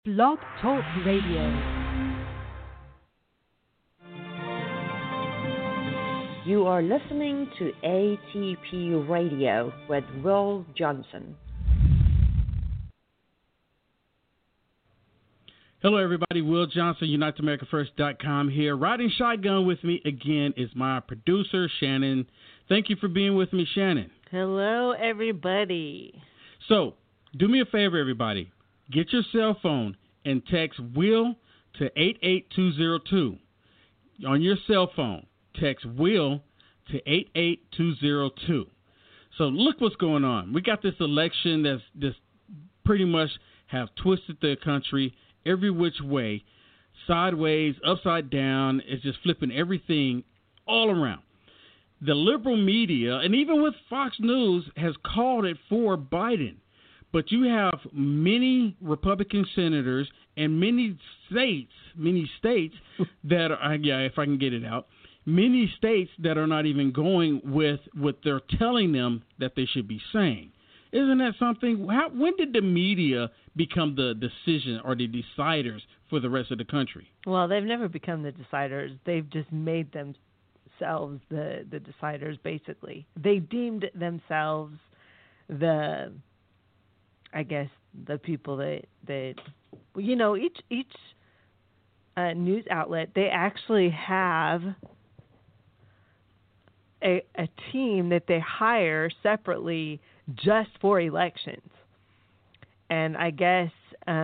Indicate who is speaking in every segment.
Speaker 1: Blog Talk Radio.
Speaker 2: You are listening to ATP Radio with Will Johnson.
Speaker 3: Hello, everybody. Will Johnson, UnitedAmericaFirst.com here. Riding shotgun with me again is my producer, Shannon. Thank you for being with me, Shannon.
Speaker 4: Hello, everybody.
Speaker 3: So, do me a favor, everybody. Get your cell phone and text Will to 88202. On your cell phone, text Will to 88202. So, look what's going on. We got this election that's pretty much have twisted the country every which way, sideways, upside down. It's just flipping everything all around. The liberal media, and even with Fox News, has called it for Biden. But you have many Republican senators and many states that are, if I can get it out, many states that are not even going with what they're telling them that they should be saying. Isn't that something? When did the media become the decision or the deciders for the rest of the country?
Speaker 4: Well, they've never become the deciders. They've just made themselves the deciders, basically. They deemed themselves the people that each news outlet, they actually have a team that they hire separately just for elections. And I guess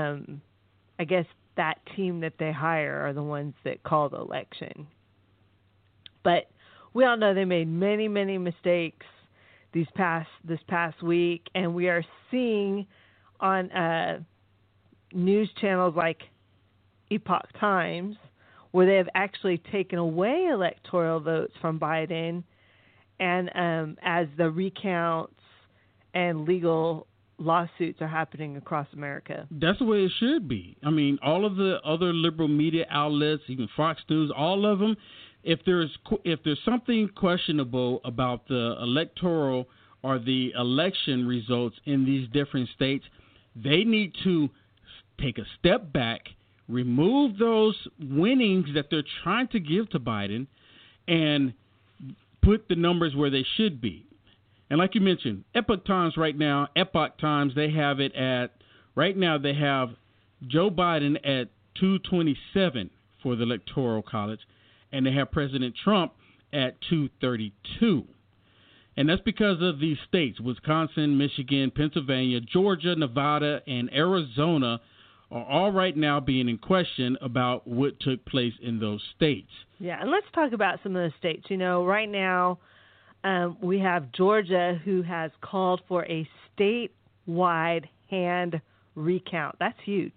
Speaker 4: that team that they hire are the ones that call the election. But we all know they made many, many mistakes this past week, and we are seeing on news channels like Epoch Times where they have actually taken away electoral votes from Biden, and as the recounts and legal lawsuits are happening across America.
Speaker 3: That's the way it should be. I mean, all of the other liberal media outlets, even Fox News, all of them, if there's something questionable about the electoral or the election results in these different states, they need to take a step back, remove those winnings that they're trying to give to Biden, and put the numbers where they should be. And like you mentioned, Epoch Times, they have it at, right now they have Joe Biden at 227 for the Electoral College, and they have President Trump at 232. And that's because of these states, Wisconsin, Michigan, Pennsylvania, Georgia, Nevada, and Arizona are all right now being in question about what took place in those states.
Speaker 4: Yeah, and let's talk about some of those states. Right now, we have Georgia, who has called for a statewide hand recount. That's huge.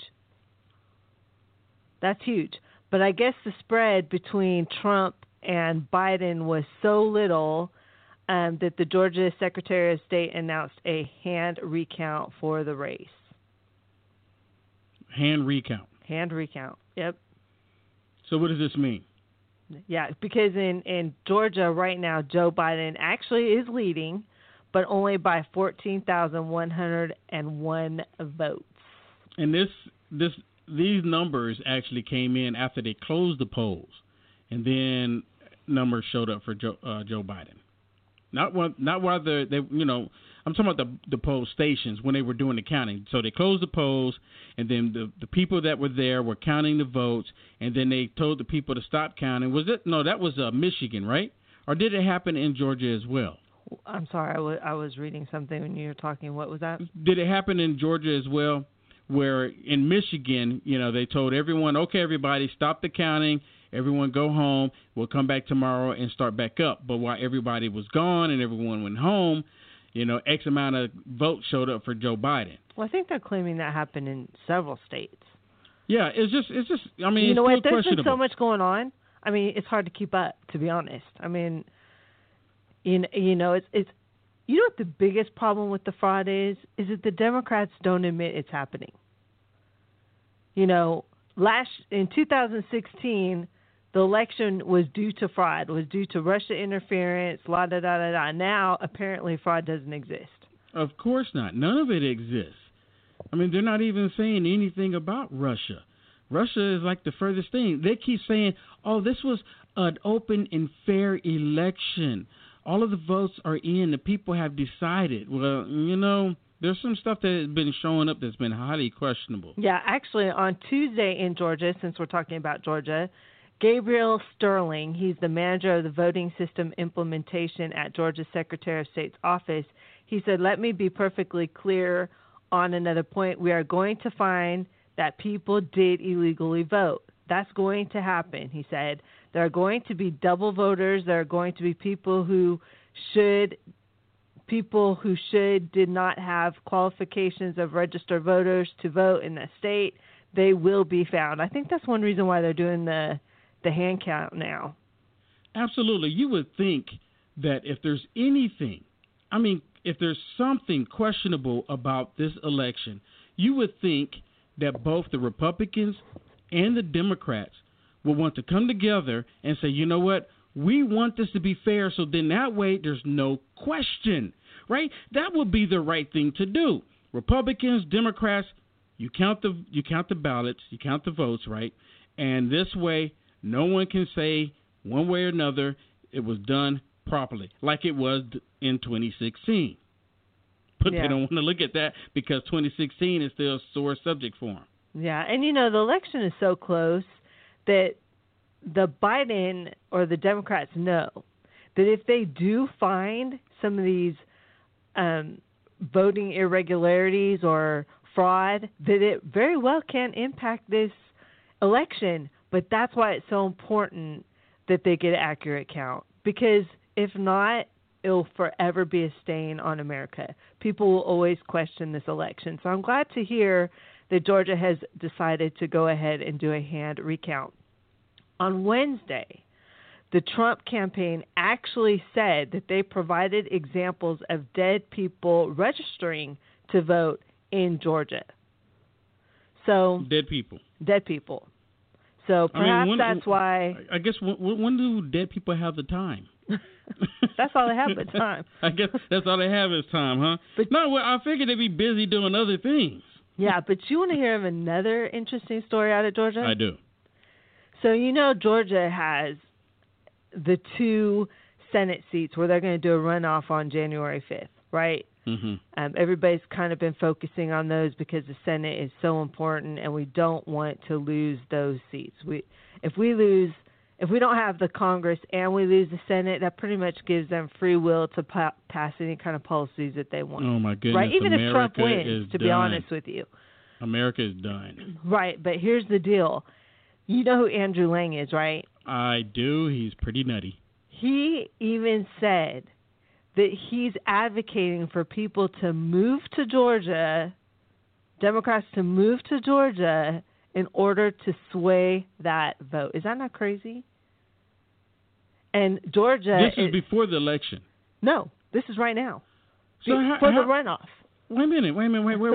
Speaker 4: But I guess the spread between Trump and Biden was so little that the Georgia Secretary of State announced a hand recount for the race.
Speaker 3: Hand recount.
Speaker 4: Yep.
Speaker 3: So what does this mean?
Speaker 4: Yeah, because in Georgia right now, Joe Biden actually is leading, but only by 14,101 votes. And
Speaker 3: these numbers actually came in after they closed the polls, and then numbers showed up for Joe Biden. Not while they I'm talking about the poll stations when they were doing the counting. So they closed the polls, and then the people that were there were counting the votes, and then they told the people to stop counting. That was Michigan, right? Or did it happen in Georgia as well?
Speaker 4: I'm sorry, I was reading something when you were talking. What was that?
Speaker 3: Did it happen in Georgia as well? Where in Michigan, they told everyone, okay, everybody, stop the counting. Everyone go home. We'll come back tomorrow and start back up. But while everybody was gone and everyone went home, X amount of votes showed up for Joe Biden.
Speaker 4: Well, I think they're claiming that happened in several states.
Speaker 3: Yeah, it's just. I mean,
Speaker 4: you know what?
Speaker 3: There's
Speaker 4: been so much going on. I mean, it's hard to keep up, to be honest. I mean, it's. You know what the biggest problem with the fraud is? Is that the Democrats don't admit it's happening. In 2016. The election was due to fraud, was due to Russia interference, la-da-da-da-da. Now, apparently, fraud doesn't exist.
Speaker 3: Of course not. None of it exists. I mean, they're not even saying anything about Russia. Russia is like the furthest thing. They keep saying, oh, this was an open and fair election. All of the votes are in. The people have decided. Well, you know, there's some stuff that has been showing up that's been highly questionable.
Speaker 4: Yeah, actually, on Tuesday in Georgia, since we're talking about Georgia, Gabriel Sterling, he's the manager of the voting system implementation at Georgia's Secretary of State's office. He said, let me be perfectly clear on another point. We are going to find that people did illegally vote. That's going to happen, he said. There are going to be double voters. There are going to be people who did not have qualifications of registered voters to vote in the state. They will be found. I think that's one reason why they're doing the hand count now.
Speaker 3: Absolutely. You would think that if there's anything, I mean, if there's something questionable about this election, you would think that both the Republicans and the Democrats will want to come together and say, you know what, we want this to be fair, so then that way there's no question, right? That would be the right thing to do. Republicans, Democrats, you count the ballots, you count the votes, right? And this way, no one can say one way or another it was done properly, like it was in 2016. But They don't want to look at that because 2016 is still a sore subject for them.
Speaker 4: Yeah, and you know, the election is so close that the Biden or the Democrats know that if they do find some of these voting irregularities or fraud, that it very well can impact this election. But that's why it's so important that they get an accurate count, because if not, it'll forever be a stain on America. People will always question this election. So I'm glad to hear that Georgia has decided to go ahead and do a hand recount. On Wednesday, the Trump campaign actually said that they provided examples of dead people registering to vote in Georgia. So
Speaker 3: dead people.
Speaker 4: So perhaps that's why.
Speaker 3: I guess when do dead people have the time?
Speaker 4: That's all they have but time.
Speaker 3: I guess that's all they have is time, huh? But I figured they'd be busy doing other things.
Speaker 4: Yeah, but you want to hear of another interesting story out of Georgia?
Speaker 3: I do.
Speaker 4: So you know Georgia has the 2 Senate seats where they're going to do a runoff on January 5th, right? Mm-hmm. Everybody's kind of been focusing on those because the Senate is so important, and we don't want to lose those seats. If we don't have the Congress and we lose the Senate, that pretty much gives them free will to pass any kind of policies that they want.
Speaker 3: Oh, my goodness.
Speaker 4: Right? Even
Speaker 3: America
Speaker 4: if Trump wins, to be honest with you.
Speaker 3: America is done.
Speaker 4: Right, but here's the deal. You know who Andrew Lang is, right?
Speaker 3: I do. He's pretty nutty.
Speaker 4: He even said that he's advocating for people to move to Georgia, Democrats to move to Georgia in order to sway that vote. Is that not crazy? And Georgia...
Speaker 3: This is before the election.
Speaker 4: No, this is right now.
Speaker 3: So
Speaker 4: for the runoff.
Speaker 3: Wait a minute. Wait.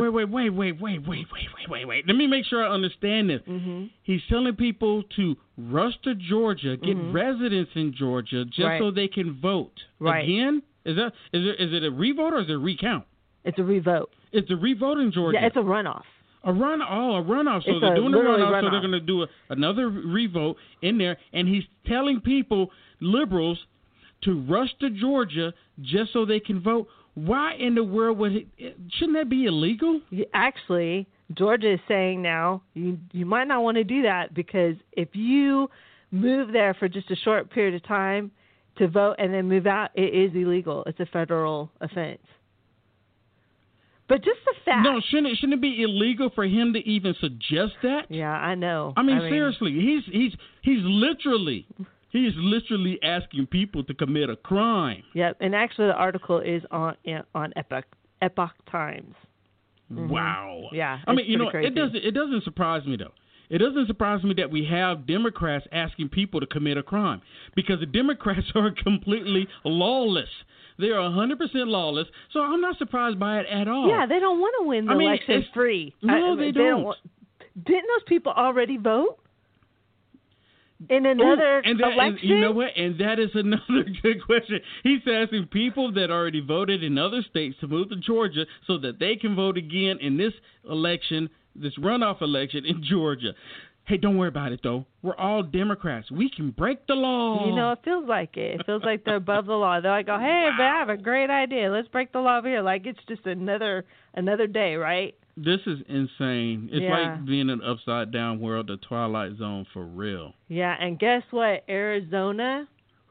Speaker 3: Let me make sure I understand this.
Speaker 4: Mm-hmm.
Speaker 3: He's telling people to rush to Georgia, get residents in Georgia, just so they can vote.
Speaker 4: Right.
Speaker 3: Again? Is it a revote or is it a recount?
Speaker 4: It's a revote.
Speaker 3: It's a revote in Georgia.
Speaker 4: Yeah, it's a runoff.
Speaker 3: A runoff. So
Speaker 4: it's
Speaker 3: they're doing a runoff, so
Speaker 4: runoff.
Speaker 3: they're going to do another revote in there. And he's telling people, liberals, to rush to Georgia just so they can vote. Why in the world shouldn't that be illegal?
Speaker 4: Actually, Georgia is saying now you might not want to do that, because if you move there for just a short period of time to vote and then move out, it is illegal. It's a federal offense. But just the fact...
Speaker 3: No, shouldn't it be illegal for him to even suggest that?
Speaker 4: Yeah, I know.
Speaker 3: I mean seriously, he's literally asking people to commit a crime.
Speaker 4: Yep, and actually the article is on Epoch Times. Mm-hmm.
Speaker 3: Wow.
Speaker 4: Yeah.
Speaker 3: I mean,
Speaker 4: crazy.
Speaker 3: it doesn't surprise me though. It doesn't surprise me that we have Democrats asking people to commit a crime, because the Democrats are completely lawless. They are 100% lawless, so I'm not surprised by it at all.
Speaker 4: Yeah, they don't want to win the election free.
Speaker 3: No, they don't.
Speaker 4: Didn't those people already vote? in another
Speaker 3: election? And you know what? And that is another good question. He's asking people that already voted in other states to move to Georgia so that they can vote again in this election, this runoff election in Georgia. Hey, don't worry about it, though. We're all Democrats. We can break the law.
Speaker 4: You know, it feels like it. It feels like they're above the law. They're like, oh, hey, but I have a great idea. Let's break the law over here. Like, it's just another day, right?
Speaker 3: This is insane. It's like being in an upside-down world, the Twilight Zone for real.
Speaker 4: Yeah, and guess what? Arizona,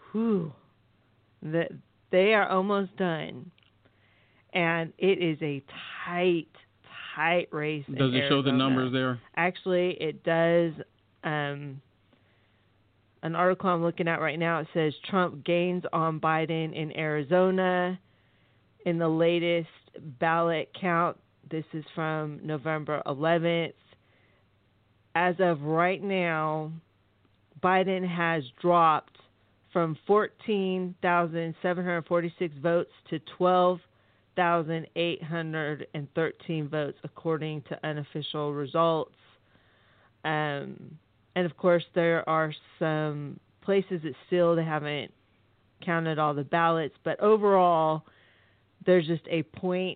Speaker 4: they are almost done. And it is a tight race.
Speaker 3: Does it show the numbers there?
Speaker 4: Actually, it does. An article I'm looking at right now, it says Trump gains on Biden in Arizona in the latest ballot count. This is from November 11th. As of right now, Biden has dropped from 14,746 votes to 12,813 votes, according to unofficial results. And of course, there are some places that still they haven't counted all the ballots, but overall, there's just a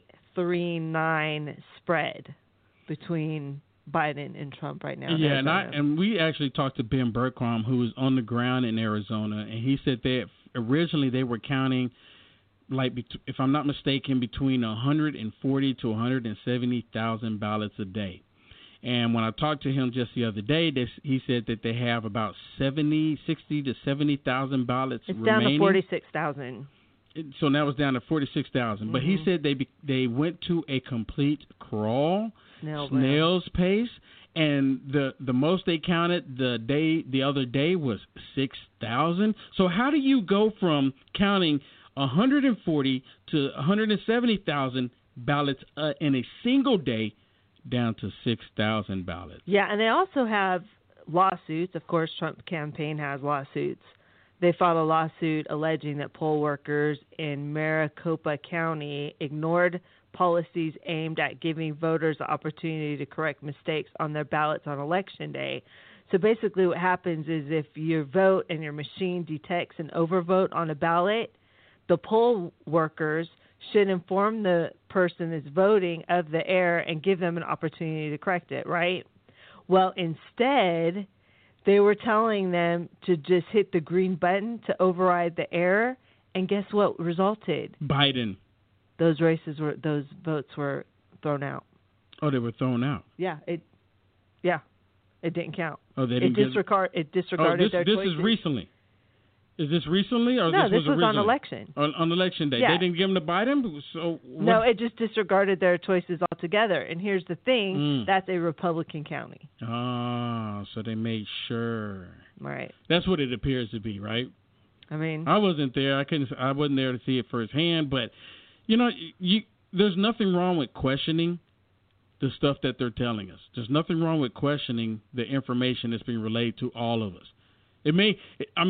Speaker 4: 0.39 spread between Biden and Trump right now.
Speaker 3: Yeah, and we actually talked to Ben Bergquam, who was on the ground in Arizona, and he said that originally they were counting, like, if I'm not mistaken, between 140 to 170,000 ballots a day. And when I talked to him just the other day, he said that they have about 60 to 70,000 ballots remaining.
Speaker 4: It's down to 46,000.
Speaker 3: So now it's down to 46,000. Mm-hmm. But he said they went to a complete crawl, snail's pace, and the most they counted the other day was 6,000. So how do you go from counting 140 to 170,000 ballots in a single day down to 6,000 ballots?
Speaker 4: Yeah, and they also have lawsuits. Of course, Trump campaign has lawsuits. They filed a lawsuit alleging that poll workers in Maricopa County ignored policies aimed at giving voters the opportunity to correct mistakes on their ballots on Election Day. So basically what happens is if your vote and your machine detects an overvote on a ballot, the poll workers should inform the person that's voting of the error and give them an opportunity to correct it, right? Well, instead, they were telling them to just hit the green button to override the error, and guess what resulted?
Speaker 3: Biden.
Speaker 4: Those votes were thrown out.
Speaker 3: Oh, they were thrown out.
Speaker 4: Yeah, it didn't count.
Speaker 3: Oh, they didn't.
Speaker 4: It disregarded their choices.
Speaker 3: This is recently. Is this recently or
Speaker 4: no?
Speaker 3: This was
Speaker 4: on election.
Speaker 3: On election day, they didn't give them to Biden. So
Speaker 4: no, it just disregarded their choices altogether. And here's the thing: that's a Republican county.
Speaker 3: Oh, so they made sure.
Speaker 4: Right.
Speaker 3: That's what it appears to be, right?
Speaker 4: I mean,
Speaker 3: I wasn't there. I wasn't there to see it firsthand. But there's nothing wrong with questioning the stuff that they're telling us. There's nothing wrong with questioning the information that's being relayed to all of us. It may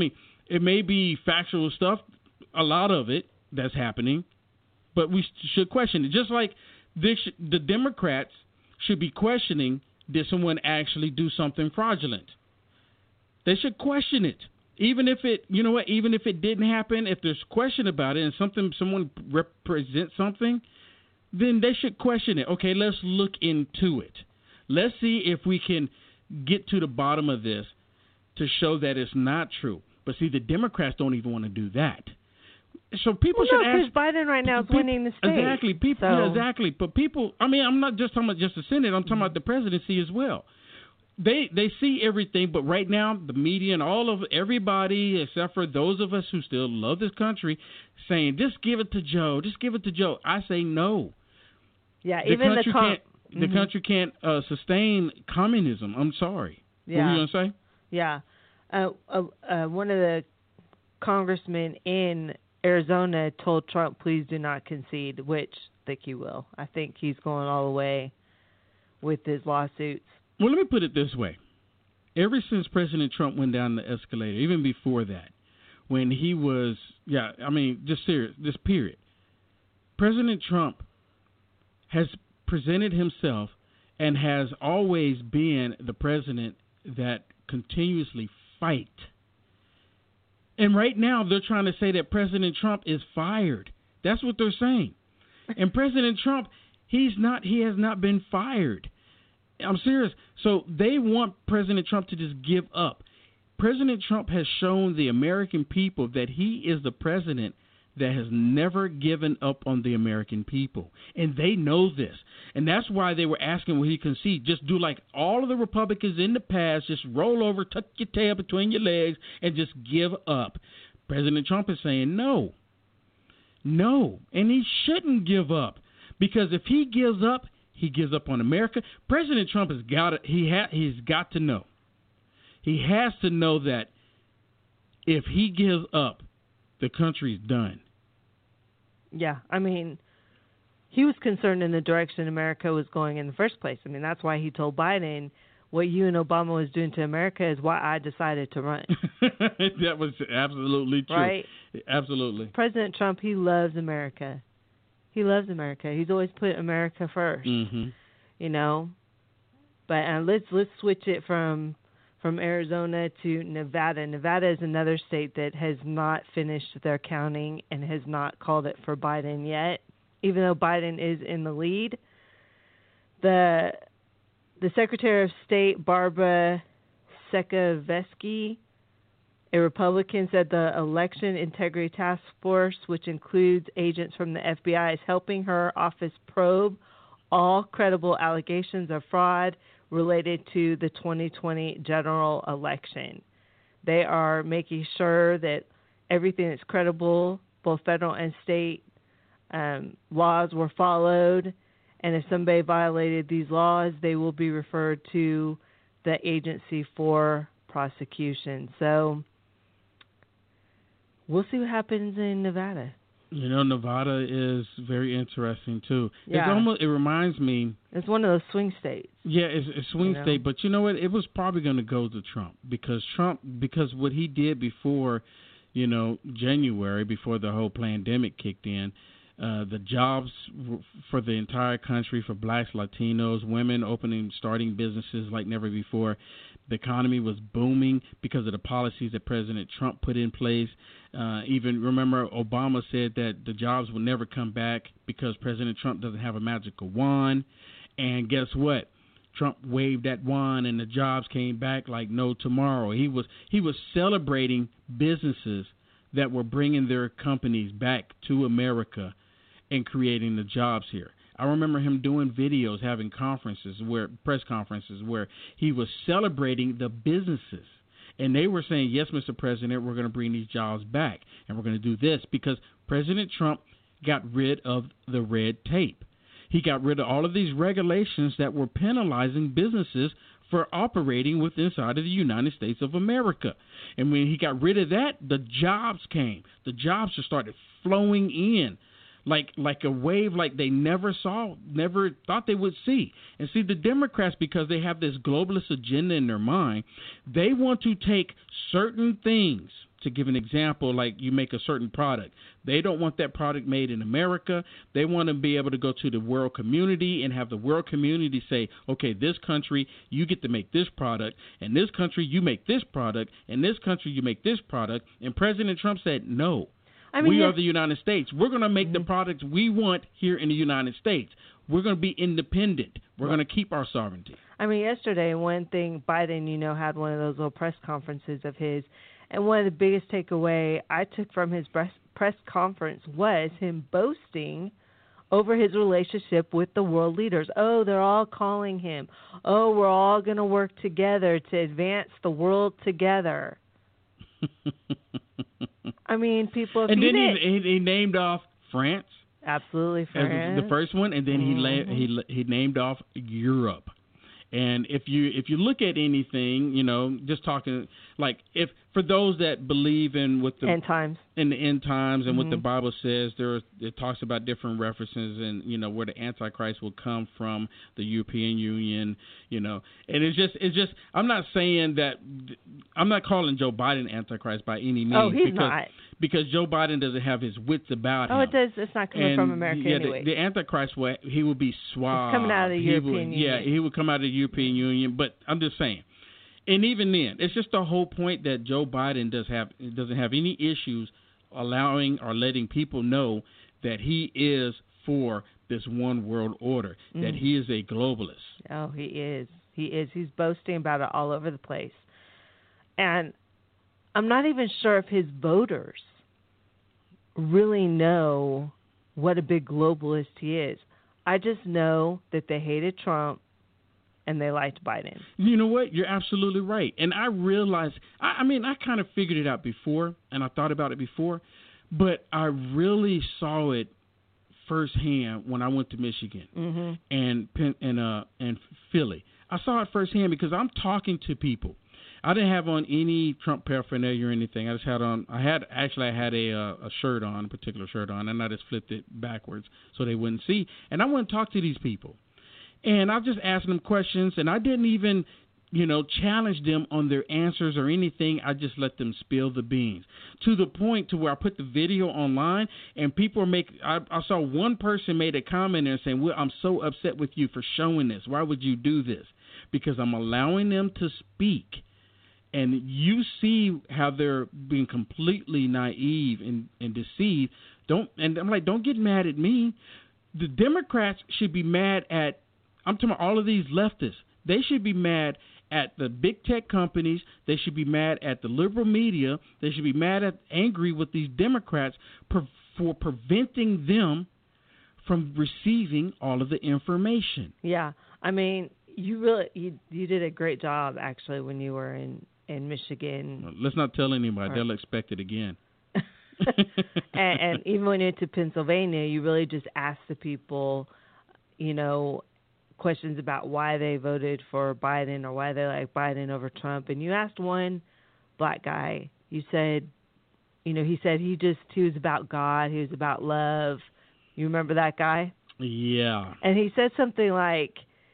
Speaker 3: be factual stuff, a lot of it that's happening, but we should question it. Just like the Democrats should be questioning, did someone actually do something fraudulent? They should question it. Even if it didn't happen, if there's question about it and someone represents something, then they should question it. Okay, let's look into it. Let's see if we can get to the bottom of this to show that it's not true. But see, the Democrats don't even want to do that. So people should ask.
Speaker 4: Because Biden right now is winning the state.
Speaker 3: Exactly. Exactly. But people, I'm not just talking about just the Senate. I'm talking about the presidency as well. They see everything, but right now the media and everybody, except for those of us who still love this country, saying just give it to Joe. Just give it to Joe. I say no.
Speaker 4: Yeah,
Speaker 3: the country can't sustain communism. I'm sorry.
Speaker 4: Yeah.
Speaker 3: What were you gonna say?
Speaker 4: Yeah. One of the congressmen in Arizona told Trump, please do not concede, which I think he will. I think he's going all the way with his lawsuits.
Speaker 3: Well, let me put it this way. Ever since President Trump went down the escalator, even before that, when he was, just serious, this period, President Trump has presented himself and has always been the president that continuously fight. And right now they're trying to say that President Trump is fired. That's what they're saying. And President Trump, he has not been fired. I'm serious. So they want President Trump to just give up. President Trump has shown the American people that he is the president that has never given up on the American people. And they know this. And that's why they were asking will he concede. Just do like all of the Republicans in the past, just roll over, tuck your tail between your legs, and just give up. President Trump is saying no. No. And he shouldn't give up. Because if he gives up on America. President Trump has got it. He's got to know. He has to know that if he gives up, the country's done.
Speaker 4: Yeah, I mean, he was concerned in the direction America was going in the first place. I mean, that's why he told Biden, what you and Obama was doing to America is why I decided to run.
Speaker 3: That was absolutely true. Right? Absolutely.
Speaker 4: President Trump, he loves America. He loves America. He's always put America first.
Speaker 3: Mm-hmm.
Speaker 4: You know, but let's switch it from Arizona to Nevada. Nevada is another state that has not finished their counting and has not called it for Biden yet, even though Biden is in the lead. The Secretary of State, Barbara Sekaveski, a Republican, said the Election Integrity Task Force, which includes agents from the FBI, is helping her office probe all credible allegations of fraud related to the 2020 general election. They are making sure that everything that's credible, both federal and state laws, were followed. And if somebody violated these laws, they will be referred to the agency for prosecution. So we'll see what happens in Nevada.
Speaker 3: You know, Nevada is very interesting, too.
Speaker 4: Yeah.
Speaker 3: It reminds me.
Speaker 4: It's one of those swing states.
Speaker 3: Yeah, it's a swing state. But you know what? It was probably going to go to Trump because what he did before, January, before the whole pandemic kicked in, the jobs for the entire country, for blacks, Latinos, women starting businesses like never before. The economy was booming because of the policies that President Trump put in place. Even remember, Obama said that the jobs will never come back because President Trump doesn't have a magical wand. And guess what? Trump waved that wand and the jobs came back like no tomorrow. He was celebrating businesses that were bringing their companies back to America and creating the jobs here. I remember him doing videos, having press conferences where he was celebrating the businesses. And they were saying, yes, Mr. President, we're going to bring these jobs back. And we're going to do this because President Trump got rid of the red tape. He got rid of all of these regulations that were penalizing businesses for operating inside of the United States of America. And when he got rid of that, the jobs came. The jobs just started flowing in. Like a wave like they never thought they would see. And see, the Democrats, because they have this globalist agenda in their mind, they want to take certain things. To give an example, like you make a certain product. They don't want that product made in America. They want to be able to go to the world community and have the world community say, okay, this country, you get to make this product, and this country, you make this product, and this country, you make this product. And President Trump said, no. We are the United States. We're going to make the products we want here in the United States. We're going to be independent. We're going to keep our sovereignty.
Speaker 4: I mean, yesterday, one thing, Biden, had one of those little press conferences of his, and one of the biggest takeaway I took from his press conference was him boasting over his relationship with the world leaders. Oh, they're all calling him. Oh, we're all going to work together to advance the world together. I mean, people.
Speaker 3: And then he named off France.
Speaker 4: Absolutely, France.
Speaker 3: As the first one, and then he named off Europe. And if you look at anything, just talking like if for those that believe in what the
Speaker 4: end times
Speaker 3: and what the Bible says, it talks about different references and where the Antichrist will come from, the European Union, and it's just I'm not saying that I'm not calling Joe Biden Antichrist by any means.
Speaker 4: Oh, he's not.
Speaker 3: Because Joe Biden doesn't have his wits about him.
Speaker 4: Oh, it does. It's not coming from America anyway.
Speaker 3: The Antichrist, he would be suave.
Speaker 4: It's coming out of the European Union.
Speaker 3: Yeah, he would come out of the European Union. But I'm just saying, And even then, it's just the whole point that Joe Biden doesn't have any issues allowing or letting people know that he is for this one world order, that he is a globalist.
Speaker 4: Oh, he is. He is. He's boasting about it all over the place. And I'm not even sure if his voters really know what a big globalist he is. I just know that they hated Trump and they liked Biden.
Speaker 3: You know what? You're absolutely right. And I realized, I mean, I kind of figured it out before, and I thought about it before, but I really saw it firsthand when I went to Michigan and Philly. I saw it firsthand because I'm talking to people. I didn't have on any Trump paraphernalia or anything. I just had on. I had a shirt on, a particular shirt on, and I just flipped it backwards so they wouldn't see. And I went and talked to these people, and I just asked them questions, and I didn't even, challenge them on their answers or anything. I just let them spill the beans to the point to where I put the video online, and people I saw one person made a comment there saying, "Well, I'm so upset with you for showing this. Why would you do this?" Because I'm allowing them to speak. And you see how they're being completely naive and deceived. And I'm like, don't get mad at me. The Democrats should be mad at, I'm talking about all of these leftists. They should be mad at the big tech companies. They should be mad at the liberal media. They should be angry with these Democrats for preventing them from receiving all of the information.
Speaker 4: Yeah, I mean, you did a great job actually when you were in Michigan.
Speaker 3: Let's not tell anybody. They'll expect it again.
Speaker 4: and even when you went to Pennsylvania, you really just asked the people, questions about why they voted for Biden or why they like Biden over Trump. And you asked one black guy, you said, he said he was about God. He was about love. You remember that guy?
Speaker 3: Yeah.
Speaker 4: And he said something like,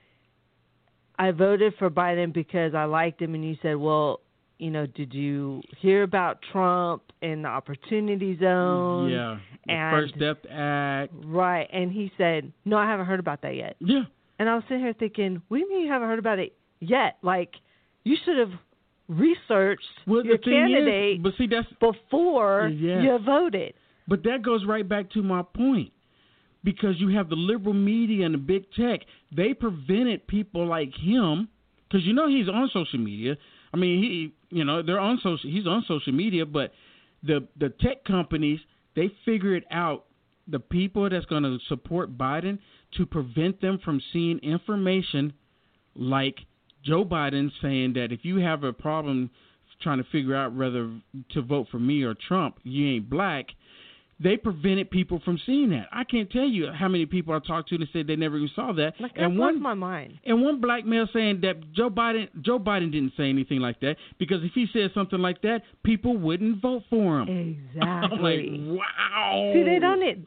Speaker 4: I voted for Biden because I liked him. And you said, well, did you hear about Trump and the Opportunity Zone?
Speaker 3: Yeah, the First Step Act.
Speaker 4: Right. And he said, no, I haven't heard about that yet.
Speaker 3: Yeah.
Speaker 4: And I was sitting here thinking, what do you mean you haven't heard about it yet? Like, you should have researched your candidate before you voted.
Speaker 3: But that goes right back to my point. Because you have the liberal media and the big tech, they prevented people like him, because he's on social media. I mean, they're on he's on social media, but the tech companies, they figured out the people that's going to support Biden to prevent them from seeing information like Joe Biden saying that if you have a problem trying to figure out whether to vote for me or Trump, you ain't black. They prevented people from seeing that. I can't tell you how many people I talked to that said they never even saw that.
Speaker 4: Like, that blows my mind.
Speaker 3: And one black male saying that Joe Biden didn't say anything like that, because if he said something like that, people wouldn't vote for him.
Speaker 4: Exactly.
Speaker 3: I'm like, wow.
Speaker 4: See, they don't need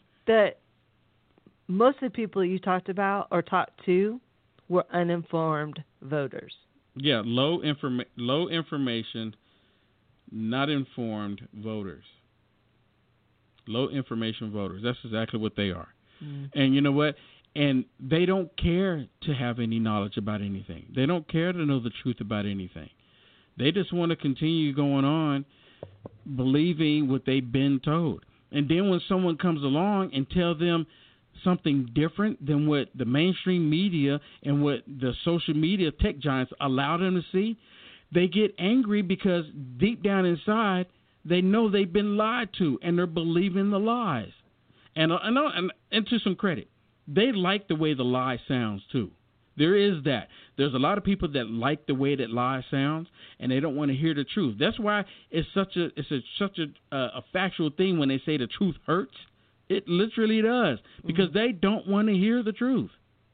Speaker 4: most of the people you talked about or talked to were uninformed voters.
Speaker 3: Yeah, low information, not informed voters. Low information voters. That's exactly what they are. And you know what? And they don't care to have any knowledge about anything. They don't care to know the truth about anything. They just want to continue going on believing what they've been told. And then when someone comes along and tells them something different than what the mainstream media and what the social media tech giants allow them to see, they get angry because deep down inside, they know they've been lied to, and they're believing the lies. And to some credit, they like the way the lie sounds too. There is that. There's a lot of people that like the way that lie sounds, and they don't want to hear the truth. That's why it's such a factual thing when they say the truth hurts. It literally does, because they don't want to hear the truth.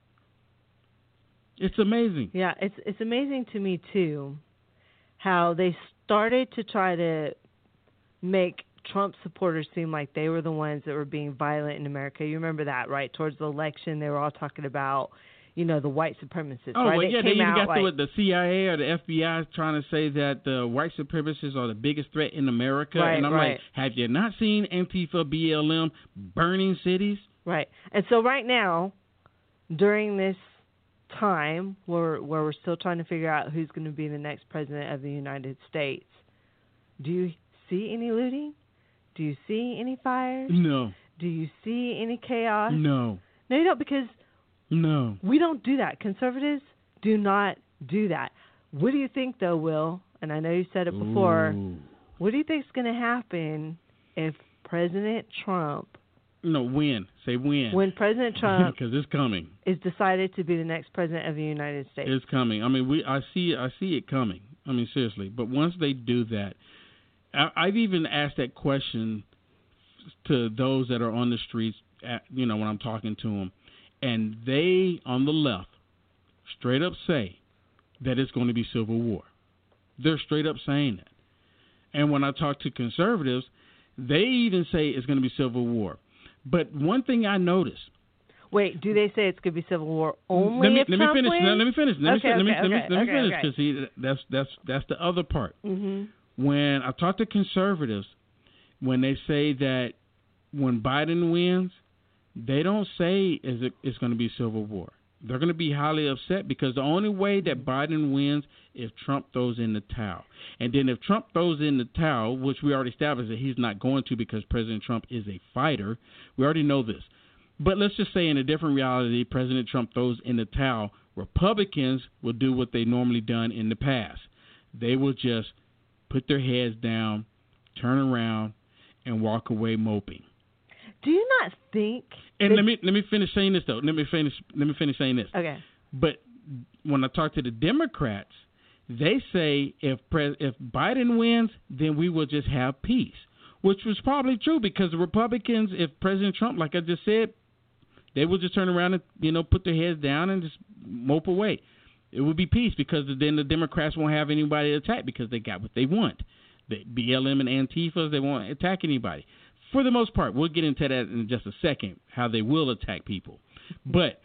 Speaker 3: It's amazing.
Speaker 4: Yeah, it's amazing to me too how they started to try to make Trump supporters seem like they were the ones that were being violent in America. You remember that, right? Towards the election, they were all talking about, the white supremacists.
Speaker 3: Oh,
Speaker 4: right?
Speaker 3: well, yeah, they even got to the CIA or the FBI trying to say that the white supremacists are the biggest threat in America.
Speaker 4: Right,
Speaker 3: and I'm
Speaker 4: right.
Speaker 3: like, have you not seen Antifa, BLM burning cities?
Speaker 4: Right. And so right now, during this time where we're still trying to figure out who's going to be the next president of the United States, do you see any looting? Do you see any fires?
Speaker 3: No.
Speaker 4: Do you see any chaos?
Speaker 3: No.
Speaker 4: No, you don't, because
Speaker 3: No.
Speaker 4: we don't do that. Conservatives do not do that. What do you think, though, Will? And I know you said it before.
Speaker 3: Ooh.
Speaker 4: What do you think is going to happen if President Trump,
Speaker 3: No, when. Say when.
Speaker 4: when President Trump
Speaker 3: Because it's coming.
Speaker 4: is decided to be the next president of the United States?
Speaker 3: It's coming. I mean, I see it coming. I mean, seriously. But once they do that, I've even asked that question to those that are on the streets, when I'm talking to them, and they, on the left, straight up say that it's going to be civil war. They're straight up saying that. And when I talk to conservatives, they even say it's going to be civil war. But one thing I noticed.
Speaker 4: Wait, do they say it's going to be civil war only if Trump wins?
Speaker 3: Let me finish. Let me finish,
Speaker 4: okay.
Speaker 3: because see, that's the other part.
Speaker 4: Mm-hmm.
Speaker 3: When I talk to conservatives, when they say that when Biden wins, they don't say it's going to be civil war. They're going to be highly upset because the only way that Biden wins is if Trump throws in the towel. And then if Trump throws in the towel, which we already established that he's not going to because President Trump is a fighter, we already know this. But let's just say in a different reality, President Trump throws in the towel, Republicans will do what they normally done in the past. They will just put their heads down, turn around, and walk away moping.
Speaker 4: Do you not think?
Speaker 3: And let me finish saying this though. Let me finish saying this.
Speaker 4: Okay.
Speaker 3: But when I talk to the Democrats, they say if Biden wins, then we will just have peace, which was probably true because the Republicans, if President Trump, like I just said, they will just turn around and put their heads down and just mope away. It would be peace because then the Democrats won't have anybody to attack because they got what they want. The BLM and Antifa, they won't attack anybody. For the most part, we'll get into that in just a second, how they will attack people. But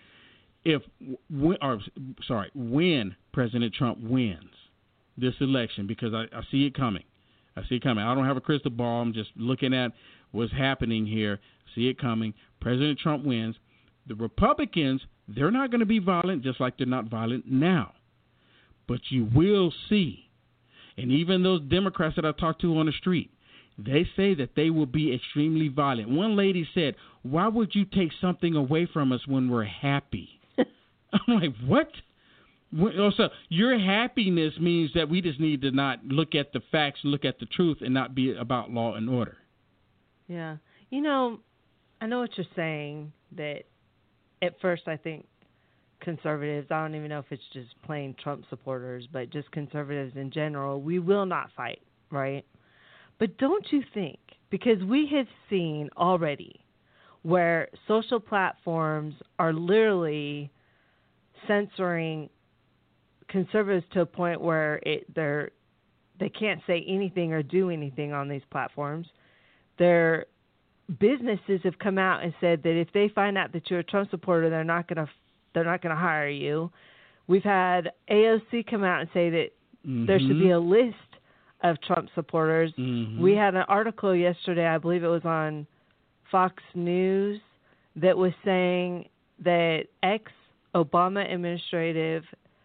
Speaker 3: when President Trump wins this election, because I see it coming. I don't have a crystal ball. I'm just looking at what's happening here. See it coming. President Trump wins. The Republicans, they're not going to be violent, just like they're not violent now. But you will see, and even those Democrats that I talked to on the street, they say that they will be extremely violent. One lady said, "Why would you take something away from us when we're happy?" I'm like, what? So your happiness means that we just need to not look at the facts, look at the truth, and not be about law and order.
Speaker 4: Yeah. I know what you're saying, that at first I think conservatives, I don't even know if it's just plain Trump supporters, but just conservatives in general, we will not fight, right? But don't you think, because we have seen already where social platforms are literally censoring conservatives to a point where they can't say anything or do anything on these platforms. Their businesses have come out and said that if they find out that you're a Trump supporter, they're not going to hire you. We've had AOC come out and say that there should be a list of Trump supporters. Mm-hmm. We had an article yesterday, I believe it was on Fox News, that was saying that ex-Obama administrative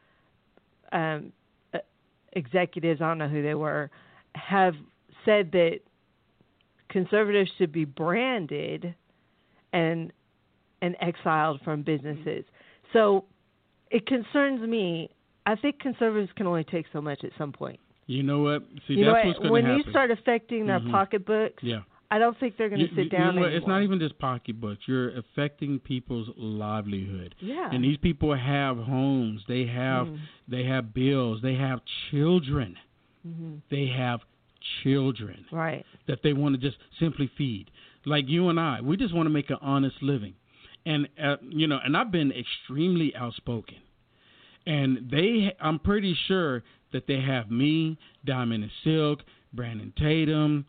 Speaker 4: executives, I don't know who they were, have said that conservatives should be branded and exiled from businesses. So it concerns me. I think conservatives can only take so much at some point.
Speaker 3: You know what? See, that's what's going to happen.
Speaker 4: When you start affecting their pocketbooks, I don't think they're going to sit down anymore.
Speaker 3: It's not even just pocketbooks. You're affecting people's livelihood.
Speaker 4: Yeah.
Speaker 3: And these people have homes. They have bills. They have children. Mm-hmm. They have children.
Speaker 4: Right.
Speaker 3: That they want to just simply feed. Like you and I, we just want to make an honest living. And and I've been extremely outspoken. And I'm pretty sure that they have me, Diamond and Silk, Brandon Tatum,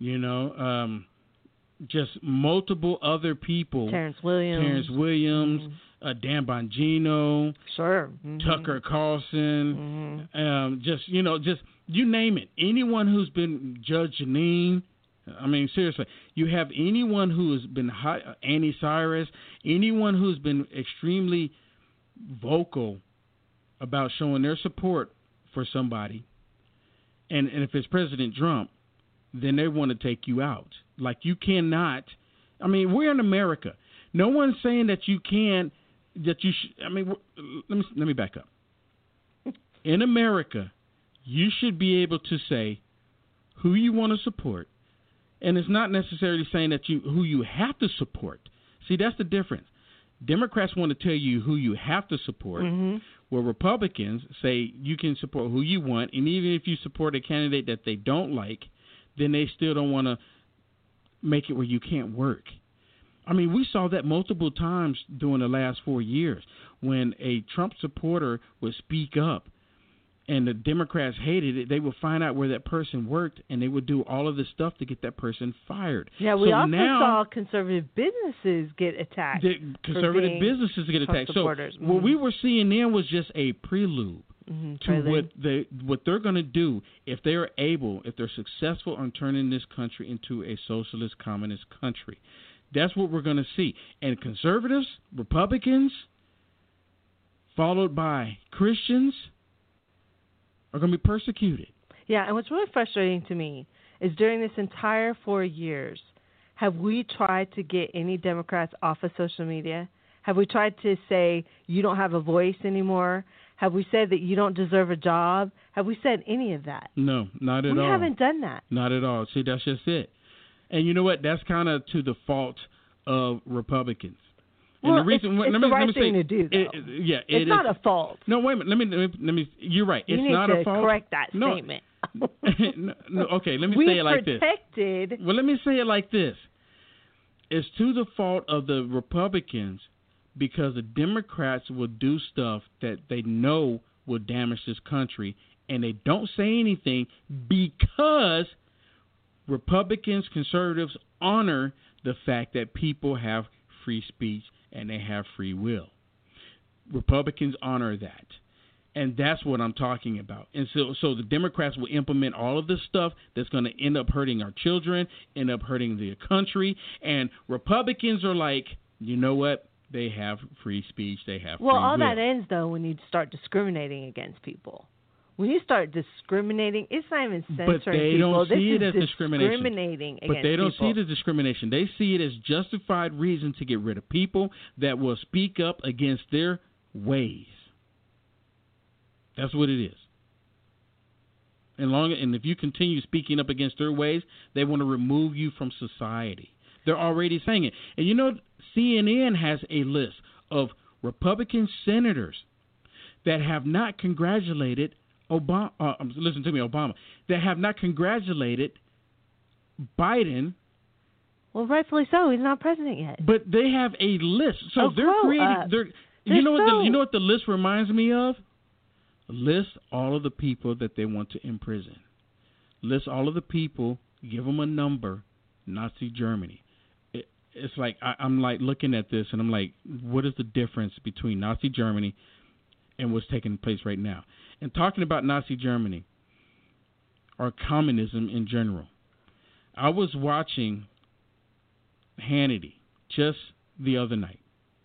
Speaker 3: just multiple other people.
Speaker 4: Terrence Williams,
Speaker 3: Dan Bongino,
Speaker 4: sure,
Speaker 3: Tucker Carlson, just you name it. Anyone who's been Judge Jeanine. I mean, seriously, you have anyone who has been Annie Cyrus, anyone who's been extremely vocal about showing their support for somebody, and if it's President Trump, then they want to take you out. Like, you cannot. I mean, we're in America. No one's saying that you can, that you should. I mean, let me back up. In America, you should be able to say who you want to support, and it's not necessarily saying that who you have to support. See, that's the difference. Democrats want to tell you who you have to support, where Republicans say you can support who you want, and even if you support a candidate that they don't like, then they still don't want to make it where you can't work. I mean, we saw that multiple times during the last 4 years when a Trump supporter would speak up and the Democrats hated it. They would find out where that person worked, and they would do all of this stuff to get that person fired.
Speaker 4: Yeah, we also saw conservative businesses get attacked.
Speaker 3: Conservative businesses get attacked. So what we were seeing then was just a prelude to what they're going to do if they're successful on turning this country into a socialist, communist country. That's what we're going to see. And conservatives, Republicans, followed by Christians, are going to be persecuted.
Speaker 4: Yeah, and what's really frustrating to me is during this entire 4 years, have we tried to get any Democrats off of social media? Have we tried to say you don't have a voice anymore? Have we said that you don't deserve a job? Have we said any of that?
Speaker 3: No, not at all.
Speaker 4: We haven't done that.
Speaker 3: Not at all. See, that's just it. And you know what? That's kind of to the fault of Republicans.
Speaker 4: Well, it's the right thing to do, though. It's not a fault.
Speaker 3: No, wait a minute. Let me. You're right. It's not a fault.
Speaker 4: You need to correct that statement.
Speaker 3: No, okay, let me say it like this. Well, let me say it like this. It's to the fault of the Republicans because the Democrats will do stuff that they know will damage this country, and they don't say anything because Republicans, conservatives honor the fact that people have free speech and they have free will. Republicans honor that. And that's what I'm talking about. And so the Democrats will implement all of this stuff that's going to end up hurting our children, end up hurting the country. And Republicans are like, you know what? They have free speech. They have free will.
Speaker 4: Well, all that ends, though, when you start discriminating against people. When you start discriminating, it's not even censoring people.
Speaker 3: But they don't see it as discrimination.
Speaker 4: But
Speaker 3: they don't see it as discrimination. They see it as justified reason to get rid of people that will speak up against their ways. That's what it is. And if you continue speaking up against their ways, they want to remove you from society. They're already saying it. And you know, CNN has a list of Republican senators that have not congratulated Obama, that have not congratulated Biden.
Speaker 4: Well, rightfully so. He's not president yet.
Speaker 3: But they have a list. So they're creating. You know what the list reminds me of? List all of the people that they want to imprison. List all of the people. Give them a number. Nazi Germany. It's like I'm like looking at this and I'm like, what is the difference between Nazi Germany and what's taking place right now? And talking about Nazi Germany or communism in general, I was watching Hannity just the other night,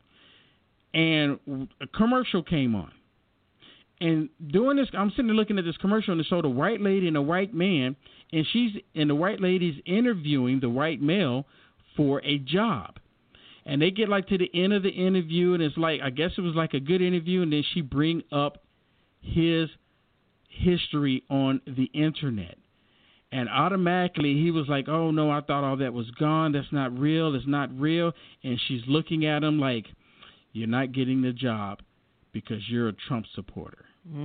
Speaker 3: and a commercial came on. And doing this, I'm sitting there looking at this commercial, and it showed a white lady and a white man, and the white lady's interviewing the white male for a job. And they get like to the end of the interview, and it's like, I guess it was like a good interview, and then she bring up his history on the internet. And automatically he was like, oh no, I thought all that was gone. That's not real. It's not real. And she's looking at him like, you're not getting the job because you're a Trump supporter.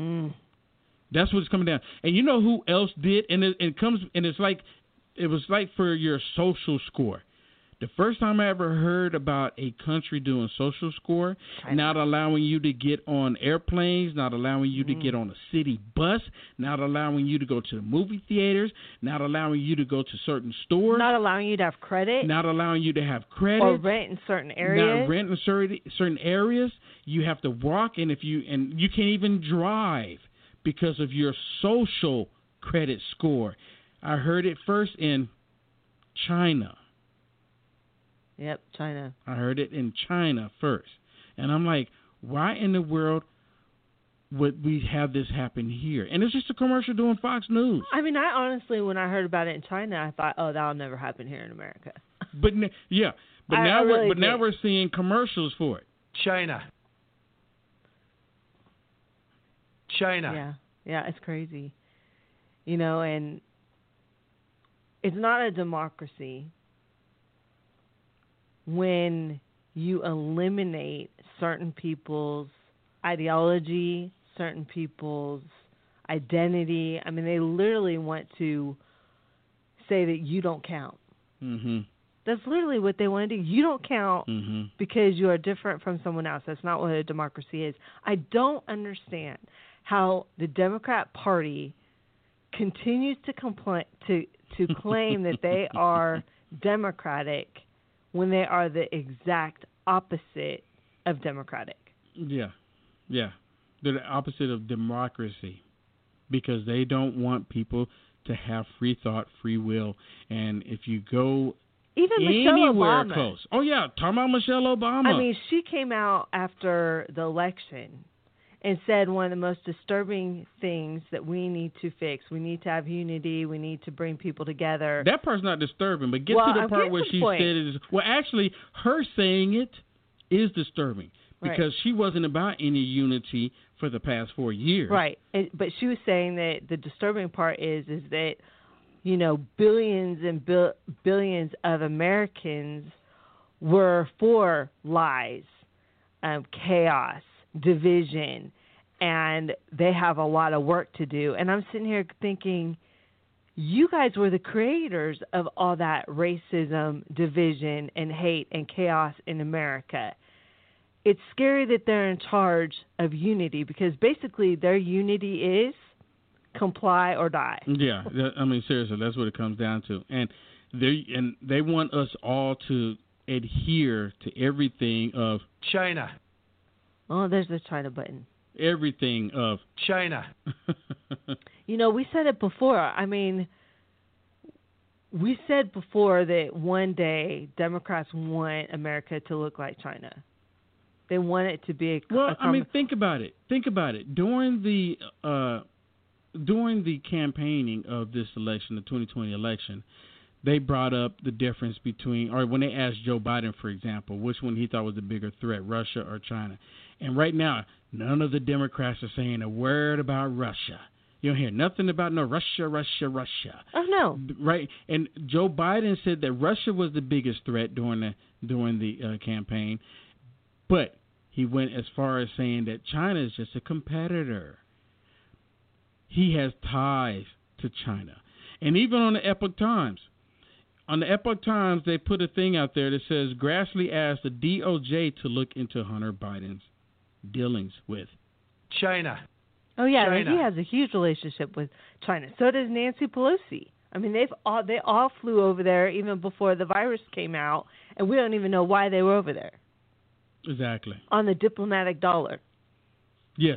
Speaker 3: That's what's coming down. And you know who else did? And it was like for your social score. The first time I ever heard about a country doing social score, not allowing you to get on airplanes, not allowing you to get on a city bus, not allowing you to go to the movie theaters, not allowing you to go to certain stores,
Speaker 4: not allowing you to have credit,
Speaker 3: not allowing you to have credit,
Speaker 4: or rent in certain areas.
Speaker 3: Not rent in certain areas. You have to walk, and you can't even drive because of your social credit score. I heard it first in China.
Speaker 4: Yep, China.
Speaker 3: I heard it in China first. And I'm like, Why in the world would we have this happen here? And it's just a commercial doing Fox News.
Speaker 4: I mean, I honestly, when I heard about it in China, I thought, oh, that'll never happen here in America.
Speaker 3: But now we're seeing commercials for it.
Speaker 5: China.
Speaker 4: Yeah, it's crazy. You know, and it's not a democracy when you eliminate certain people's ideology, certain people's identity. I mean, they literally want to say that you don't count.
Speaker 3: Mm-hmm.
Speaker 4: That's literally what they want to do. You don't count because you are different from someone else. That's not what a democracy is. I don't understand how the Democrat Party continues to claim that they are democratic when they are the exact opposite of democratic.
Speaker 3: Yeah. They're the opposite of democracy because they don't want people to have free thought, free will. And if you go
Speaker 4: even
Speaker 3: anywhere
Speaker 4: Michelle Obama,
Speaker 3: close. Oh, yeah, talking about Michelle Obama.
Speaker 4: I mean, she came out after the election and said one of the most disturbing things that we need to fix. We need to have unity. We need to bring people together.
Speaker 3: That part's not disturbing, but get to the part where she said it is. Well, actually, her saying it is disturbing because she wasn't about any unity for the past 4 years.
Speaker 4: Right. But she was saying that the disturbing part is that, you know, billions and billions of Americans were for lies, chaos, division, and they have a lot of work to do. And I'm sitting here thinking, you guys were the creators of all that racism, division, and hate and chaos in America. It's scary that they're in charge of unity because basically their unity is comply or die.
Speaker 3: Yeah, I mean, seriously, that's what it comes down to. And they want us all to adhere to everything of
Speaker 5: China.
Speaker 4: Oh, there's the China button.
Speaker 3: Everything of
Speaker 5: China.
Speaker 4: You know, we said it before. I mean, we said before that one day Democrats want America to look like China. They want it to be
Speaker 3: I mean, think about it. During the campaigning of this election, the 2020 election, they brought up the difference between, or when they asked Joe Biden, for example, which one he thought was the bigger threat, Russia or China. And right now, none of the Democrats are saying a word about Russia. You don't hear nothing about no Russia.
Speaker 4: Oh, no.
Speaker 3: Right? And Joe Biden said that Russia was the biggest threat during the campaign. But he went as far as saying that China is just a competitor. He has ties to China. And even on the Epoch Times, they put a thing out there that says Grassley asked the DOJ to look into Hunter Biden's dealings with
Speaker 5: China.
Speaker 4: Oh, yeah,
Speaker 5: China.
Speaker 4: He has a huge relationship with China. So does Nancy Pelosi. I mean, they all flew over there even before the virus came out, and we don't even know why they were over there.
Speaker 3: Exactly.
Speaker 4: On the diplomatic dollar.
Speaker 3: Yes.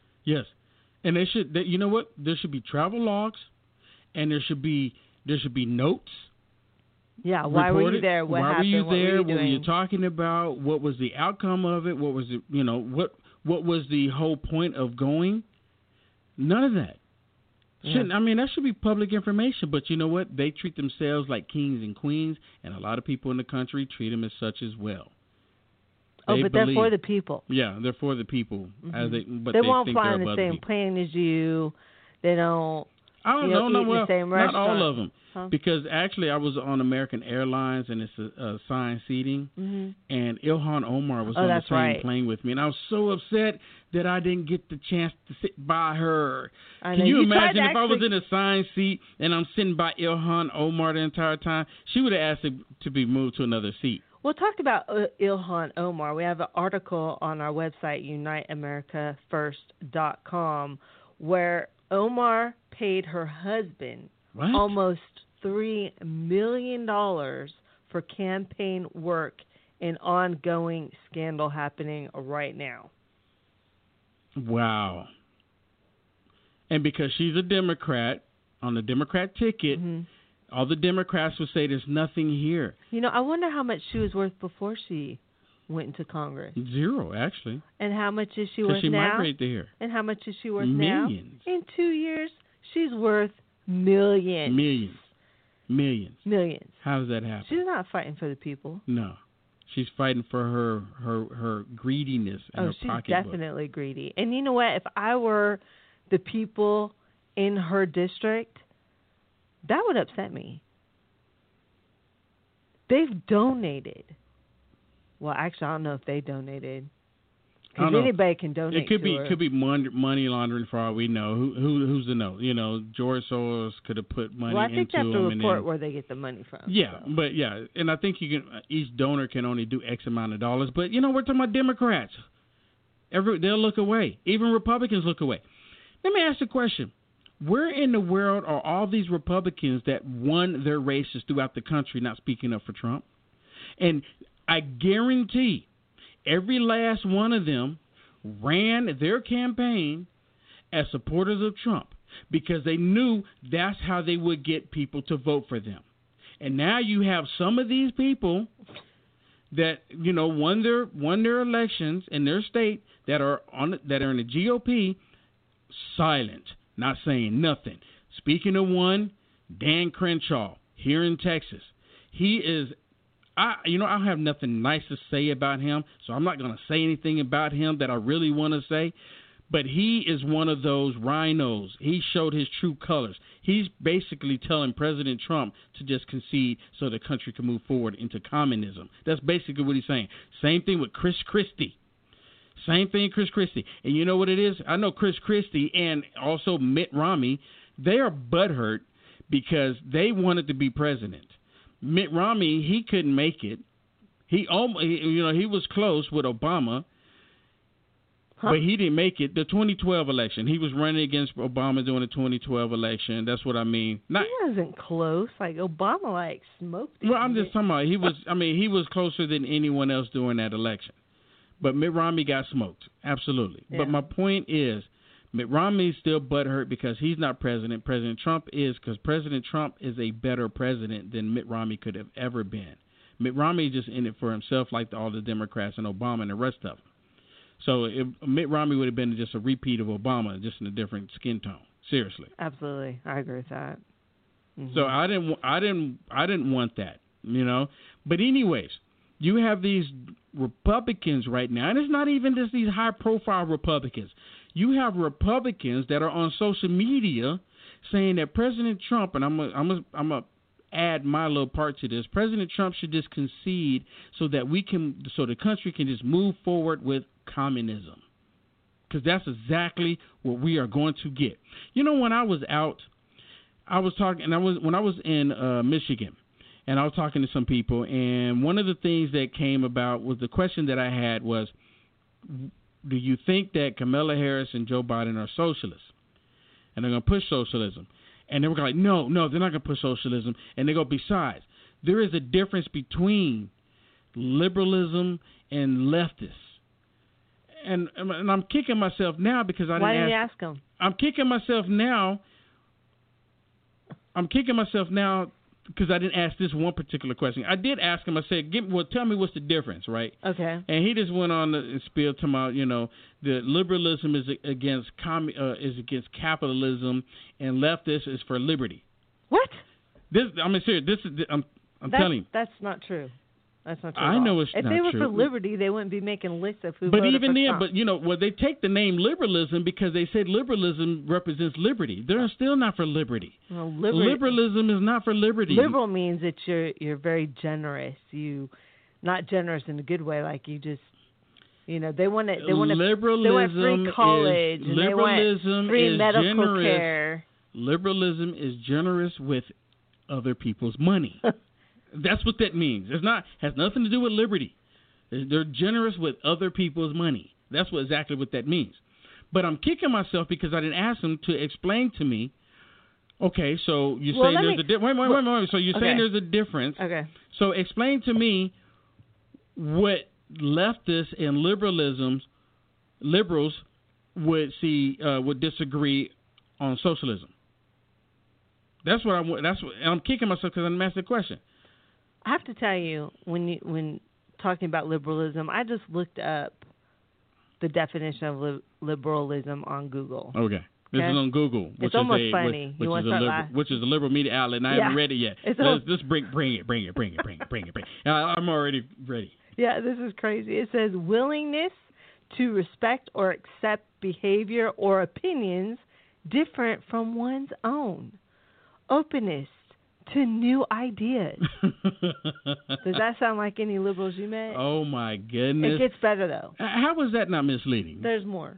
Speaker 3: And you know what? There should be travel logs, and there should be notes.
Speaker 4: Yeah, why were you there? What happened?
Speaker 3: Why were you there?
Speaker 4: What
Speaker 3: were you talking about? What was the outcome of it? What was it? You know, what was the whole point of going? None of that. I mean, that should be public information. But you know what? They treat themselves like kings and queens, and a lot of people in the country treat them as such as well.
Speaker 4: They're for the people.
Speaker 3: Yeah, they're for the people.
Speaker 4: Mm-hmm. They won't fly on the same plane as you. They don't.
Speaker 3: I don't know.
Speaker 4: The same
Speaker 3: not all of them.
Speaker 4: Huh?
Speaker 3: Because actually, I was on American Airlines, and it's assigned seating, and Ilhan Omar was on the same plane with me, and I was so upset that I didn't get the chance to sit by her. Can you imagine if I was in a assigned seat and I'm sitting by Ilhan Omar the entire time? She would have asked to be moved to another seat.
Speaker 4: We'll talk about Ilhan Omar. We have an article on our website, UniteAmericaFirst.com, where Omar paid her husband almost $3 million for campaign work in ongoing scandal happening right now.
Speaker 3: Wow. And because she's a Democrat, on the Democrat ticket, all the Democrats would say there's nothing here.
Speaker 4: You know, I wonder how much she was worth before she went into Congress?
Speaker 3: 0, actually.
Speaker 4: And how much is she
Speaker 3: 'Cause
Speaker 4: worth
Speaker 3: she
Speaker 4: now?
Speaker 3: migrated here.
Speaker 4: And how much is she worth now?
Speaker 3: Millions.
Speaker 4: In 2 years, she's worth millions.
Speaker 3: Millions. How does that happen?
Speaker 4: She's not fighting for the people.
Speaker 3: No. She's fighting for her greediness and her
Speaker 4: she's
Speaker 3: pocketbook.
Speaker 4: definitely greedy. And you know what? If I were the people in her district, that would upset me. They've donated. Well, actually, I don't know if they donated. Because anybody can donate.
Speaker 3: It could
Speaker 4: to
Speaker 3: be
Speaker 4: her.
Speaker 3: could be money laundering for all we know. Who's to know? You know, George Soros could have put money into them.
Speaker 4: Well, I think they have to report where they get the money from.
Speaker 3: Yeah,
Speaker 4: so.
Speaker 3: but and I think each donor can only do X amount of dollars. But we're talking about Democrats. They'll look away. Even Republicans look away. Let me ask you a question. Where in the world are all these Republicans that won their races throughout the country not speaking up for Trump? And I guarantee every last one of them ran their campaign as supporters of Trump because they knew that's how they would get people to vote for them. And now you have some of these people that won their elections in their state that are in the GOP silent, not saying nothing. Speaking of one, Dan Crenshaw here in Texas, he is. I have nothing nice to say about him, so I'm not going to say anything about him that I really want to say. But he is one of those rhinos. He showed his true colors. He's basically telling President Trump to just concede so the country can move forward into communism. That's basically what he's saying. Same thing with Chris Christie. And you know what it is? I know Chris Christie and also Mitt Romney, they are butthurt because they wanted to be president. Mitt Romney, he couldn't make it. He was close with Obama, but he didn't make it. The 2012 election, he was running against Obama during the 2012 election. That's what I mean.
Speaker 4: He wasn't close. Like Obama, smoked him.
Speaker 3: Well, I'm just talking about he was closer than anyone else during that election. But Mitt Romney got smoked, absolutely. Yeah. But my point is, Mitt Romney's still butthurt because he's not president. President Trump is, because President Trump is a better president than Mitt Romney could have ever been. Mitt Romney just in it for himself like all the Democrats and Obama and the rest of them. So Mitt Romney would have been just a repeat of Obama, just in a different skin tone. Seriously.
Speaker 4: Absolutely. I agree with that. Mm-hmm.
Speaker 3: So I didn't want that, But anyways, you have these Republicans right now, and it's not even just these high-profile Republicans. You have Republicans that are on social media saying that President Trump, and I'm gonna add my little part to this. President Trump should just concede so that the country can just move forward with communism, because that's exactly what we are going to get. When I was out, when I was in Michigan, and I was talking to some people, and one of the things that came about was the question that I had was, do you think that Kamala Harris and Joe Biden are socialists? And they're going to push socialism. And they were like, no, they're not going to push socialism. And they go, besides, there is a difference between liberalism and leftists. And I'm kicking myself now because I didn't
Speaker 4: Why didn't you ask them?
Speaker 3: I'm kicking myself now because I didn't ask this one particular question. I did ask him. I said, tell me what's the difference, right?
Speaker 4: Okay.
Speaker 3: And he just went on and spiel to my, the liberalism is against capitalism, and leftist is for liberty.
Speaker 4: What?
Speaker 3: I'm serious. I'm telling you.
Speaker 4: That's not true. That's not true.
Speaker 3: I know it's not true.
Speaker 4: If they were for liberty, they wouldn't be making lists of who
Speaker 3: but
Speaker 4: voted
Speaker 3: even
Speaker 4: for
Speaker 3: then,
Speaker 4: Trump.
Speaker 3: but they take the name liberalism because they said liberalism represents liberty. They're still not for liberty.
Speaker 4: Well,
Speaker 3: liberalism is not for liberty.
Speaker 4: Liberal means that you're very generous. Not generous in a good way, like you just. They want free college, and they want free medical care.
Speaker 3: Liberalism is generous with other people's money. That's what that means. Has nothing to do with liberty. They're generous with other people's money. That's exactly what that means. But I'm kicking myself because I didn't ask them to explain to me. Okay, so you're saying there's a difference. Wait. So you're saying there's a difference.
Speaker 4: Okay.
Speaker 3: So explain to me what leftists and liberals would disagree on socialism. That's what I'm kicking myself because I'm asking the question.
Speaker 4: I have to tell you, when talking about liberalism, I just looked up the definition of liberalism on Google.
Speaker 3: Okay. This is on Google, which
Speaker 4: it's almost funny.
Speaker 3: Which is a liberal media outlet, and I haven't read it yet. Let's bring it. I'm already ready.
Speaker 4: Yeah, this is crazy. It says willingness to respect or accept behavior or opinions different from one's own. Openness to new ideas. Does that sound like any liberals you met?
Speaker 3: Oh, my goodness.
Speaker 4: It gets better, though.
Speaker 3: How is that not misleading?
Speaker 4: There's more.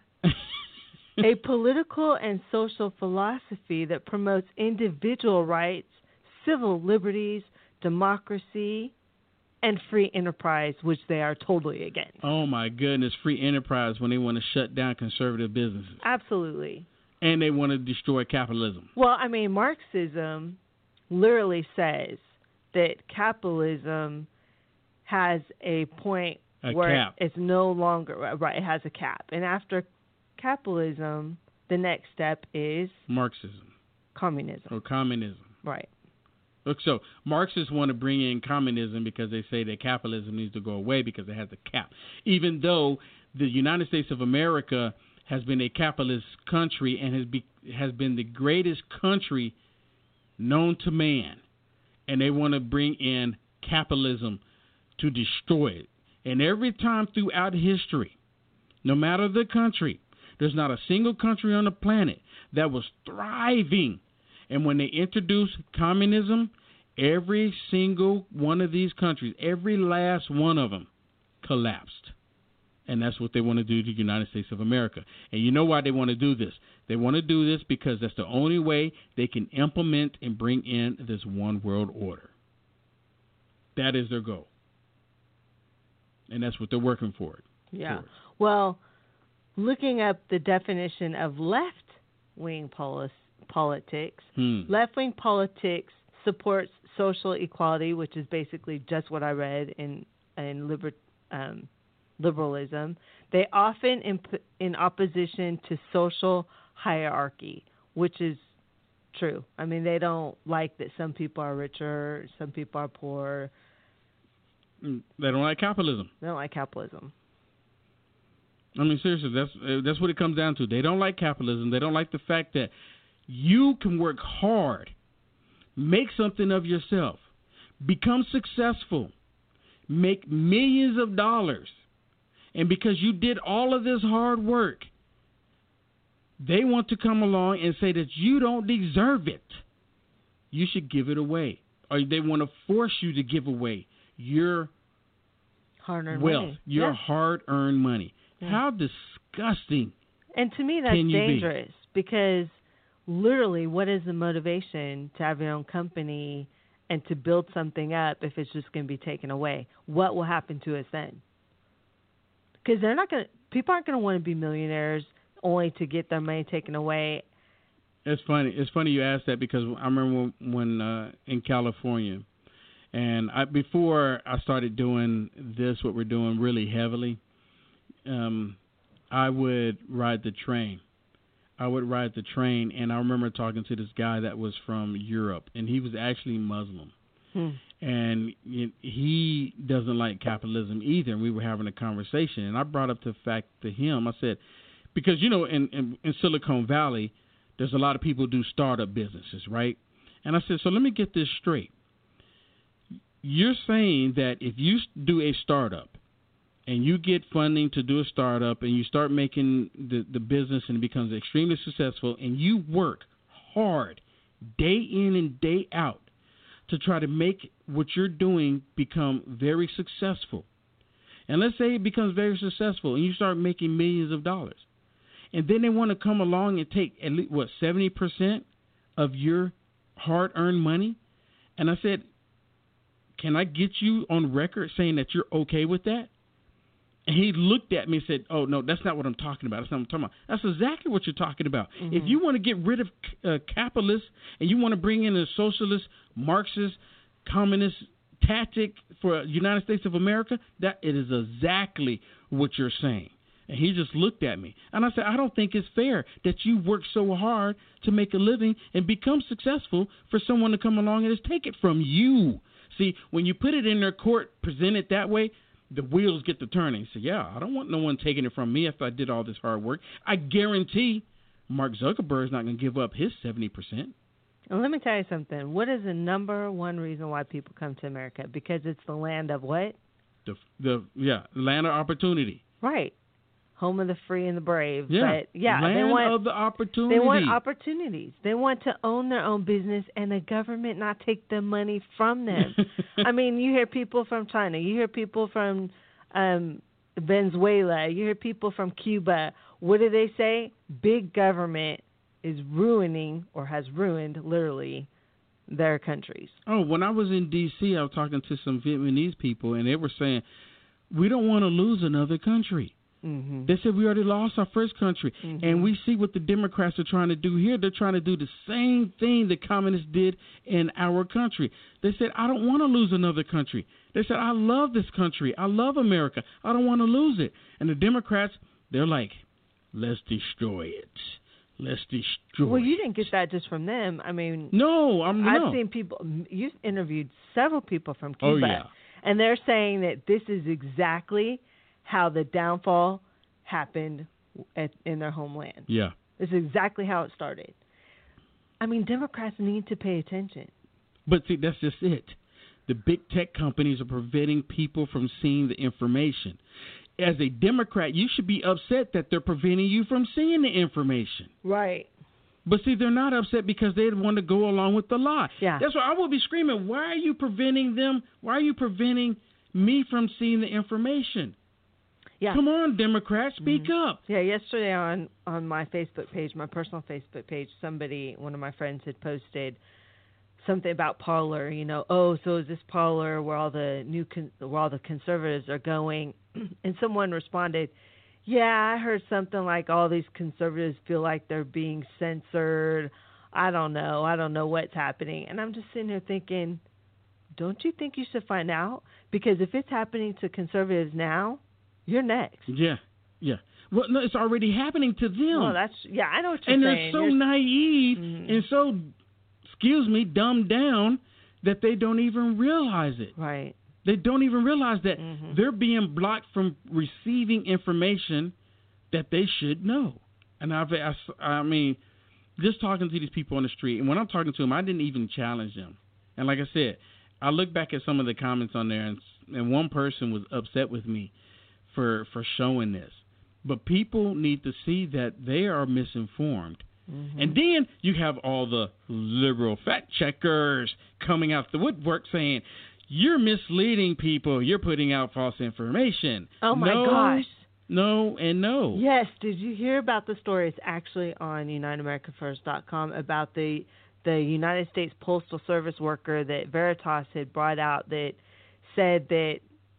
Speaker 4: A political and social philosophy that promotes individual rights, civil liberties, democracy, and free enterprise, which they are totally against.
Speaker 3: Oh, my goodness. Free enterprise when they want to shut down conservative businesses.
Speaker 4: Absolutely.
Speaker 3: And they want to destroy capitalism.
Speaker 4: Well, I mean, Marxism literally says that capitalism has a point where
Speaker 3: cap.
Speaker 4: It's no longer, right, it has a cap. And after capitalism, the next step is
Speaker 3: Marxism.
Speaker 4: Communism.
Speaker 3: Or communism.
Speaker 4: Right.
Speaker 3: Look, so Marxists want to bring in communism because they say that capitalism needs to go away because it has a cap. Even though the United States of America has been a capitalist country and has been the greatest country known to man, and they want to bring in capitalism to destroy it. And every time throughout history, no matter the country, there's not a single country on the planet that was thriving. And when they introduced communism, every single one of these countries, every last one of them, collapsed. And that's what they want to do to the United States of America. And you know why they want to do this? They want to do this because that's the only way they can implement and bring in this one world order. That is their goal. And that's what they're working for.
Speaker 4: Yeah. Well, looking up the definition of left-wing politics, left-wing politics supports social equality, which is basically just what I read in liberalism. They often in opposition to social hierarchy, which is true. I mean, they don't like that some people are richer, some people are poor.
Speaker 3: They don't like capitalism.
Speaker 4: They don't like capitalism.
Speaker 3: I mean, seriously, that's what it comes down to. They don't like capitalism. They don't like the fact that you can work hard, make something of yourself, become successful, make millions of dollars, and because you did all of this hard work, they want to come along and say that you don't deserve it. You should give it away. Or they want to force you to give away your
Speaker 4: hard-earned
Speaker 3: wealth,
Speaker 4: money.
Speaker 3: your hard-earned money. Yeah. How disgusting.
Speaker 4: And to me, that's dangerous because literally what is the motivation to have your own company and to build something up if it's just going to be taken away? What will happen to us then? Because people aren't going to want to be millionaires only to get their money taken away.
Speaker 3: It's funny. It's funny you asked that because I remember when in California, and before I started doing this, what we're doing really heavily, I would ride the train. And I remember talking to this guy that was from Europe, and he was actually Muslim. And he doesn't like capitalism either. And we were having a conversation, and I brought up the fact to him. I said, because, in Silicon Valley, there's a lot of people who do startup businesses, right? And I said, so let me get this straight. You're saying that if you do a startup and you get funding to do a startup and you start making the business and it becomes extremely successful and you work hard day in and day out to try to make what you're doing become very successful. And let's say it becomes very successful and you start making millions of dollars. And then they want to come along and take at least, 70% of your hard-earned money? And I said, can I get you on record saying that you're okay with that? And he looked at me and said, oh, no, that's not what I'm talking about. That's not what I'm talking about. That's exactly what you're talking about. Mm-hmm. If you want to get rid of capitalists and you want to bring in a socialist, Marxist, communist tactic for the United States of America, that it is exactly what you're saying. And he just looked at me. And I said, I don't think it's fair that you work so hard to make a living and become successful for someone to come along and just take it from you. See, when you put it in their court, present it that way, the wheels get to turning. So, yeah, I don't want no one taking it from me if I did all this hard work. I guarantee Mark Zuckerberg is not going to give up his 70%.
Speaker 4: And let me tell you something. What is the number one reason why people come to America? Because it's the land of what?
Speaker 3: The land of opportunity.
Speaker 4: Right. Home of the free and the brave.
Speaker 3: Yeah,
Speaker 4: but yeah,
Speaker 3: land of the opportunity.
Speaker 4: They want opportunities. They want to own their own business and the government not take the money from them. I mean, you hear people from China. You hear people from Venezuela. You hear people from Cuba. What do they say? Big government is ruining or has ruined, literally, their countries.
Speaker 3: Oh, when I was in D.C., I was talking to some Vietnamese people, and they were saying, we don't want to lose another country.
Speaker 4: Mm-hmm.
Speaker 3: They said we already lost our first country.
Speaker 4: Mm-hmm.
Speaker 3: And we see what the Democrats are trying to do here. They're trying to do the same thing the communists did in our country. They said, I don't want to lose another country. They said, I love this country. I love America. I don't want to lose it. And the Democrats, they're like, let's destroy it. Let's destroy it.
Speaker 4: Well, you didn't get that just from them. I mean,
Speaker 3: I've
Speaker 4: seen people. You've interviewed several people from Cuba.
Speaker 3: Oh, yeah.
Speaker 4: And they're saying that this is exactly how the downfall happened in their homeland.
Speaker 3: Yeah.
Speaker 4: This is exactly how it started. I mean, Democrats need to pay attention.
Speaker 3: But see, that's just it. The big tech companies are preventing people from seeing the information. As a Democrat, you should be upset that they're preventing you from seeing the information.
Speaker 4: Right.
Speaker 3: But see, they're not upset because they want to go along with the lie.
Speaker 4: Yeah.
Speaker 3: That's why I will be screaming, why are you preventing them? Why are you preventing me from seeing the information?
Speaker 4: Yeah.
Speaker 3: Come on, Democrats, speak up.
Speaker 4: Yeah, yesterday on my Facebook page, my personal Facebook page, one of my friends had posted something about Parler, so is this Parler where all the conservatives are going? And someone responded, yeah, I heard something like all these conservatives feel like they're being censored. I don't know what's happening. And I'm just sitting here thinking, don't you think you should find out? Because if it's happening to conservatives now, you're next.
Speaker 3: Yeah. Well, no, it's already happening to them.
Speaker 4: Well, I know what you're
Speaker 3: and
Speaker 4: saying.
Speaker 3: They're so naive and so, dumbed down that they don't even realize it.
Speaker 4: Right.
Speaker 3: They don't even realize that they're being blocked from receiving information that they should know. And I mean, just talking to these people on the street, and when I'm talking to them, I didn't even challenge them. And like I said, I look back at some of the comments on there, and one person was upset with me for showing this. But people need to see that they are misinformed. And then you have all the liberal fact checkers coming out the woodwork saying, you're misleading people. You're putting out false information.
Speaker 4: Oh, my gosh.
Speaker 3: No, and no.
Speaker 4: Yes. Did you hear about the story? It's actually on UnitedAmericaFirst.com about the United States Postal Service worker that Veritas had brought out that said that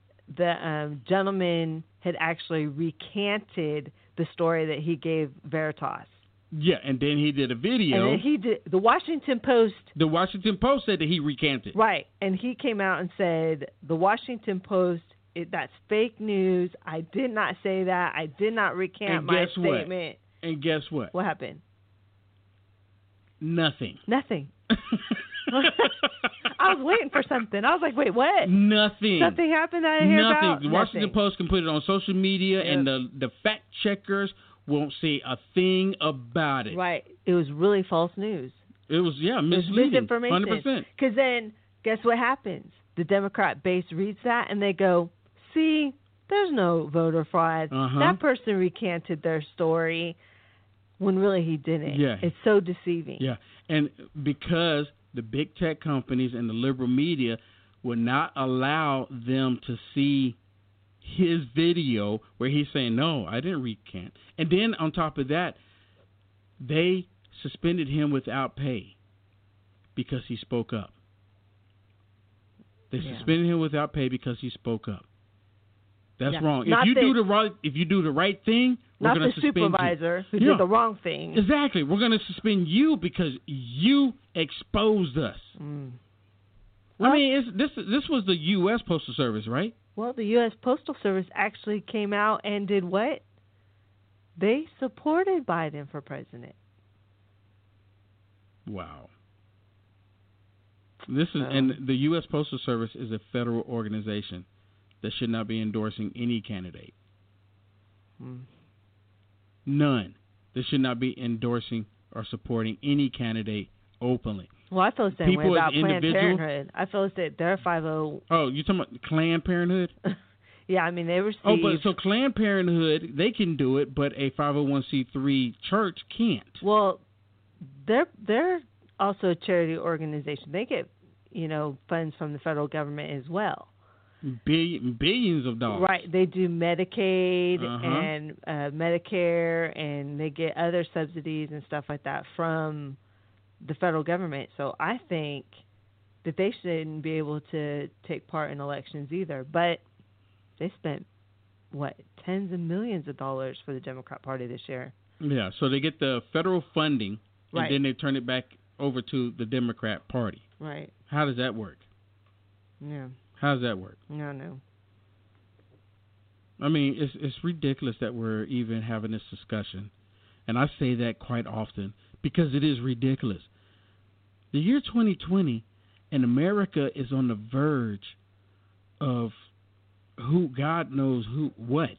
Speaker 4: the gentleman had actually recanted the story that he gave Veritas.
Speaker 3: Yeah, and then he did a video.
Speaker 4: And he did. The Washington Post.
Speaker 3: The Washington Post said that he recanted.
Speaker 4: Right, and he came out and said the Washington Post. That's fake news. I did not say that. I did not recant my statement.
Speaker 3: And guess what?
Speaker 4: What happened?
Speaker 3: Nothing.
Speaker 4: I was waiting for something. I was like, wait, what?
Speaker 3: Nothing.
Speaker 4: Something happened I didn't hear about?
Speaker 3: The Washington Post can put it on social media, and the fact checkers won't say a thing about it.
Speaker 4: Right. It was really false news.
Speaker 3: It was, misleading.
Speaker 4: It was misinformation.
Speaker 3: 100%.
Speaker 4: Because then, guess what happens? The Democrat base reads that, and they go, see, there's no voter fraud. That person recanted their story when really he didn't.
Speaker 3: Yeah.
Speaker 4: It's so deceiving.
Speaker 3: Yeah. And because the big tech companies and the liberal media would not allow them to see his video where he's saying, no, I didn't recant. And then on top of that, they suspended him without pay because he spoke up. They suspended him without pay because he spoke up. That's wrong. If you do the right thing, we're going to suspend you.
Speaker 4: Not the supervisor who did the wrong thing.
Speaker 3: Exactly. We're going to suspend you because you exposed us. I mean, this was the U.S. Postal Service, right?
Speaker 4: Well, the U.S. Postal Service actually came out and did what? They supported Biden for president.
Speaker 3: Wow. And the U.S. Postal Service is a federal organization. that should not be endorsing any candidate.
Speaker 4: Hmm.
Speaker 3: None. They should not be endorsing or supporting any candidate openly.
Speaker 4: Well, I feel the same way
Speaker 3: People
Speaker 4: about
Speaker 3: as
Speaker 4: Planned
Speaker 3: individual-
Speaker 4: Parenthood. I feel that they're 50.
Speaker 3: Oh, you talking about Planned Parenthood?
Speaker 4: Yeah, I mean, they received.
Speaker 3: Oh, but so Planned Parenthood, they can do it, but a 501c3 church can't.
Speaker 4: Well, they're also a charity organization. They get, funds from the federal government as well.
Speaker 3: Billions of dollars.
Speaker 4: Right. They do Medicaid
Speaker 3: Uh-huh.
Speaker 4: and Medicare, and they get other subsidies and stuff like that from the federal government. So I think that they shouldn't be able to take part in elections either. But they spent, tens of millions of dollars for the Democrat Party this year.
Speaker 3: Yeah, so they get the federal funding, and
Speaker 4: Right.
Speaker 3: then they turn it back over to the Democrat Party.
Speaker 4: Right.
Speaker 3: How does that work?
Speaker 4: Yeah.
Speaker 3: How does that work?
Speaker 4: No.
Speaker 3: I mean, it's ridiculous that we're even having this discussion. And I say that quite often because it is ridiculous. The year 2020 and America is on the verge of who God knows what.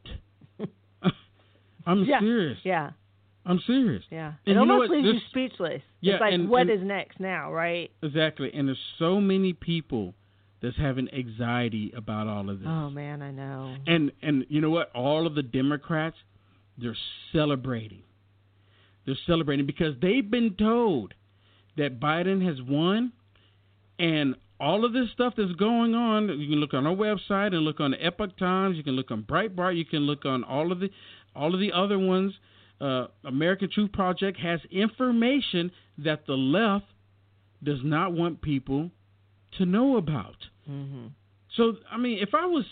Speaker 3: I'm
Speaker 4: Yeah.
Speaker 3: serious.
Speaker 4: Yeah.
Speaker 3: I'm serious.
Speaker 4: Yeah.
Speaker 3: And
Speaker 4: It
Speaker 3: you know
Speaker 4: almost
Speaker 3: what?
Speaker 4: leaves you
Speaker 3: This-
Speaker 4: speechless.
Speaker 3: Yeah,
Speaker 4: it's like,
Speaker 3: and-
Speaker 4: what
Speaker 3: and-
Speaker 4: is next now, right?
Speaker 3: Exactly. And there's so many people that's having anxiety about all of this.
Speaker 4: Oh, man, I know.
Speaker 3: And you know what? All of the Democrats, they're celebrating. They're celebrating because they've been told that Biden has won, and all of this stuff that's going on, you can look on our website and look on the Epoch Times, you can look on Breitbart, you can look on all of the other ones. American Truth Project has information that the left does not want people to know about.
Speaker 4: Mm-hmm.
Speaker 3: So, I mean, if I was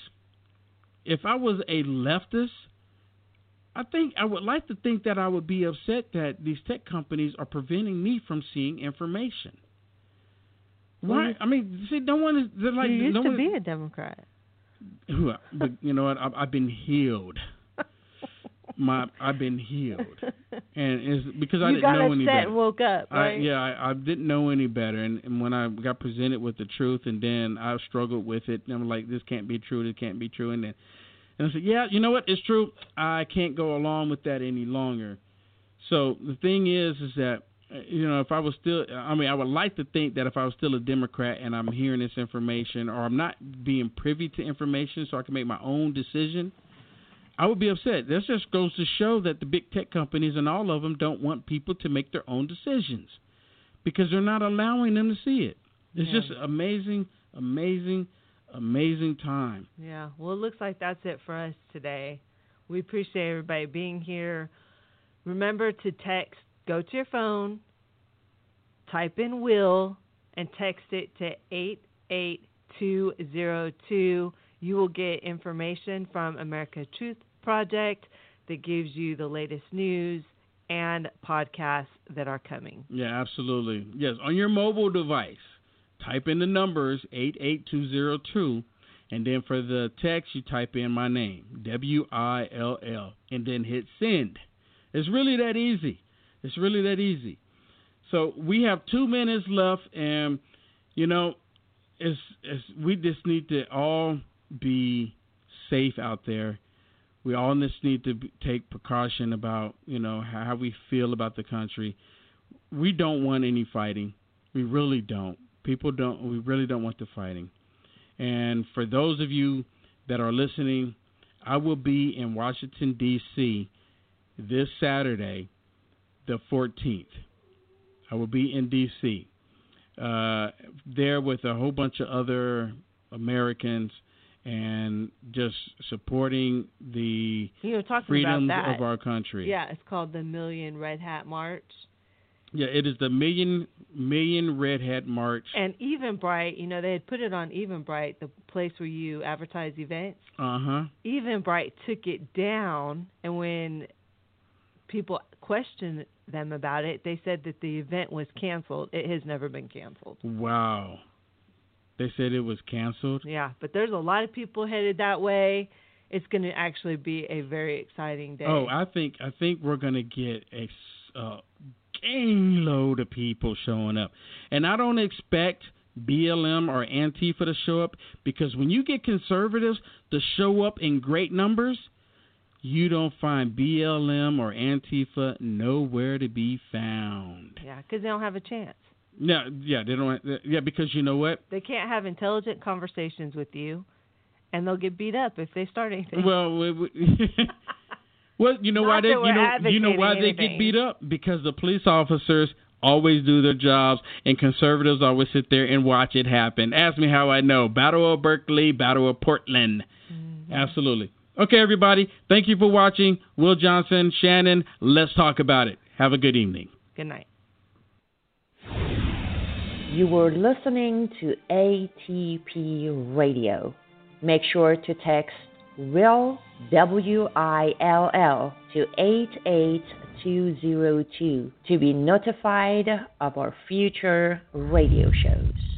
Speaker 3: a leftist, I think I would like to think that I would be upset that these tech companies are preventing me from seeing information. Why?
Speaker 4: Well,
Speaker 3: I mean, see, no one is. They're like,
Speaker 4: you used
Speaker 3: no
Speaker 4: to
Speaker 3: one,
Speaker 4: be a Democrat.
Speaker 3: But you know what? I've been healed. I've been healed, and it's because I
Speaker 4: You
Speaker 3: didn't
Speaker 4: got
Speaker 3: know any
Speaker 4: upset
Speaker 3: better.
Speaker 4: and woke up, right?
Speaker 3: I didn't know any better, and when I got presented with the truth, and then I struggled with it, and I'm like, this can't be true, this can't be true, and I said, yeah, you know what, it's true. I can't go along with that any longer. So the thing is that, if I was still, I would like to think that if I was still a Democrat and I'm hearing this information, or I'm not being privy to information so I can make my own decision, I would be upset. This just goes to show that the big tech companies and all of them don't want people to make their own decisions because they're not allowing them to see it. It's just amazing, amazing, amazing time.
Speaker 4: Yeah. Well, it looks like that's it for us today. We appreciate everybody being here. Remember to text, go to your phone, type in Will, and text it to 88202. You will get information from America Truth Project that gives you the latest news and podcasts that are coming.
Speaker 3: Yeah, absolutely. Yes, on your mobile device, type in the numbers 88202, and then for the text, you type in my name, WILL, and then hit send. It's really that easy. It's really that easy. So we have 2 minutes left, and, we just need to all be safe out there. We all just need to take precaution about, how we feel about the country. We don't want any fighting. We really don't. We really don't want the fighting. And for those of you that are listening, I will be in Washington, D.C. this Saturday, the 14th. I will be in D.C. There with a whole bunch of other Americans and just supporting the freedoms of our country.
Speaker 4: Yeah, it's called the Million Red Hat March.
Speaker 3: Yeah, it is the Million Red Hat March.
Speaker 4: And Eventbrite, they had put it on Eventbrite, the place where you advertise events.
Speaker 3: Uh-huh.
Speaker 4: Eventbrite took it down, and when people questioned them about it, they said that the event was canceled. It has never been canceled.
Speaker 3: Wow. They said it was canceled?
Speaker 4: Yeah, but there's a lot of people headed that way. It's going to actually be a very exciting day.
Speaker 3: Oh, I think we're going to get a gang load of people showing up. And I don't expect BLM or Antifa to show up, because when you get conservatives to show up in great numbers, you don't find BLM or Antifa nowhere to be found.
Speaker 4: Yeah, because they don't have a chance.
Speaker 3: No, yeah, they don't. Yeah, because you know what?
Speaker 4: They can't have intelligent conversations with you, and they'll get beat up if they start anything.
Speaker 3: Well, well, you know why they get beat up? Because the police officers always do their jobs, and conservatives always sit there and watch it happen. Ask me how I know. Battle of Berkeley, Battle of Portland. Mm-hmm. Absolutely. Okay, everybody. Thank you for watching. Will Johnson, Shannon, let's talk about it. Have a good evening.
Speaker 4: Good night.
Speaker 2: You were listening to ATP Radio. Make sure to text WILL, WILL, to 88202 to be notified of our future radio shows.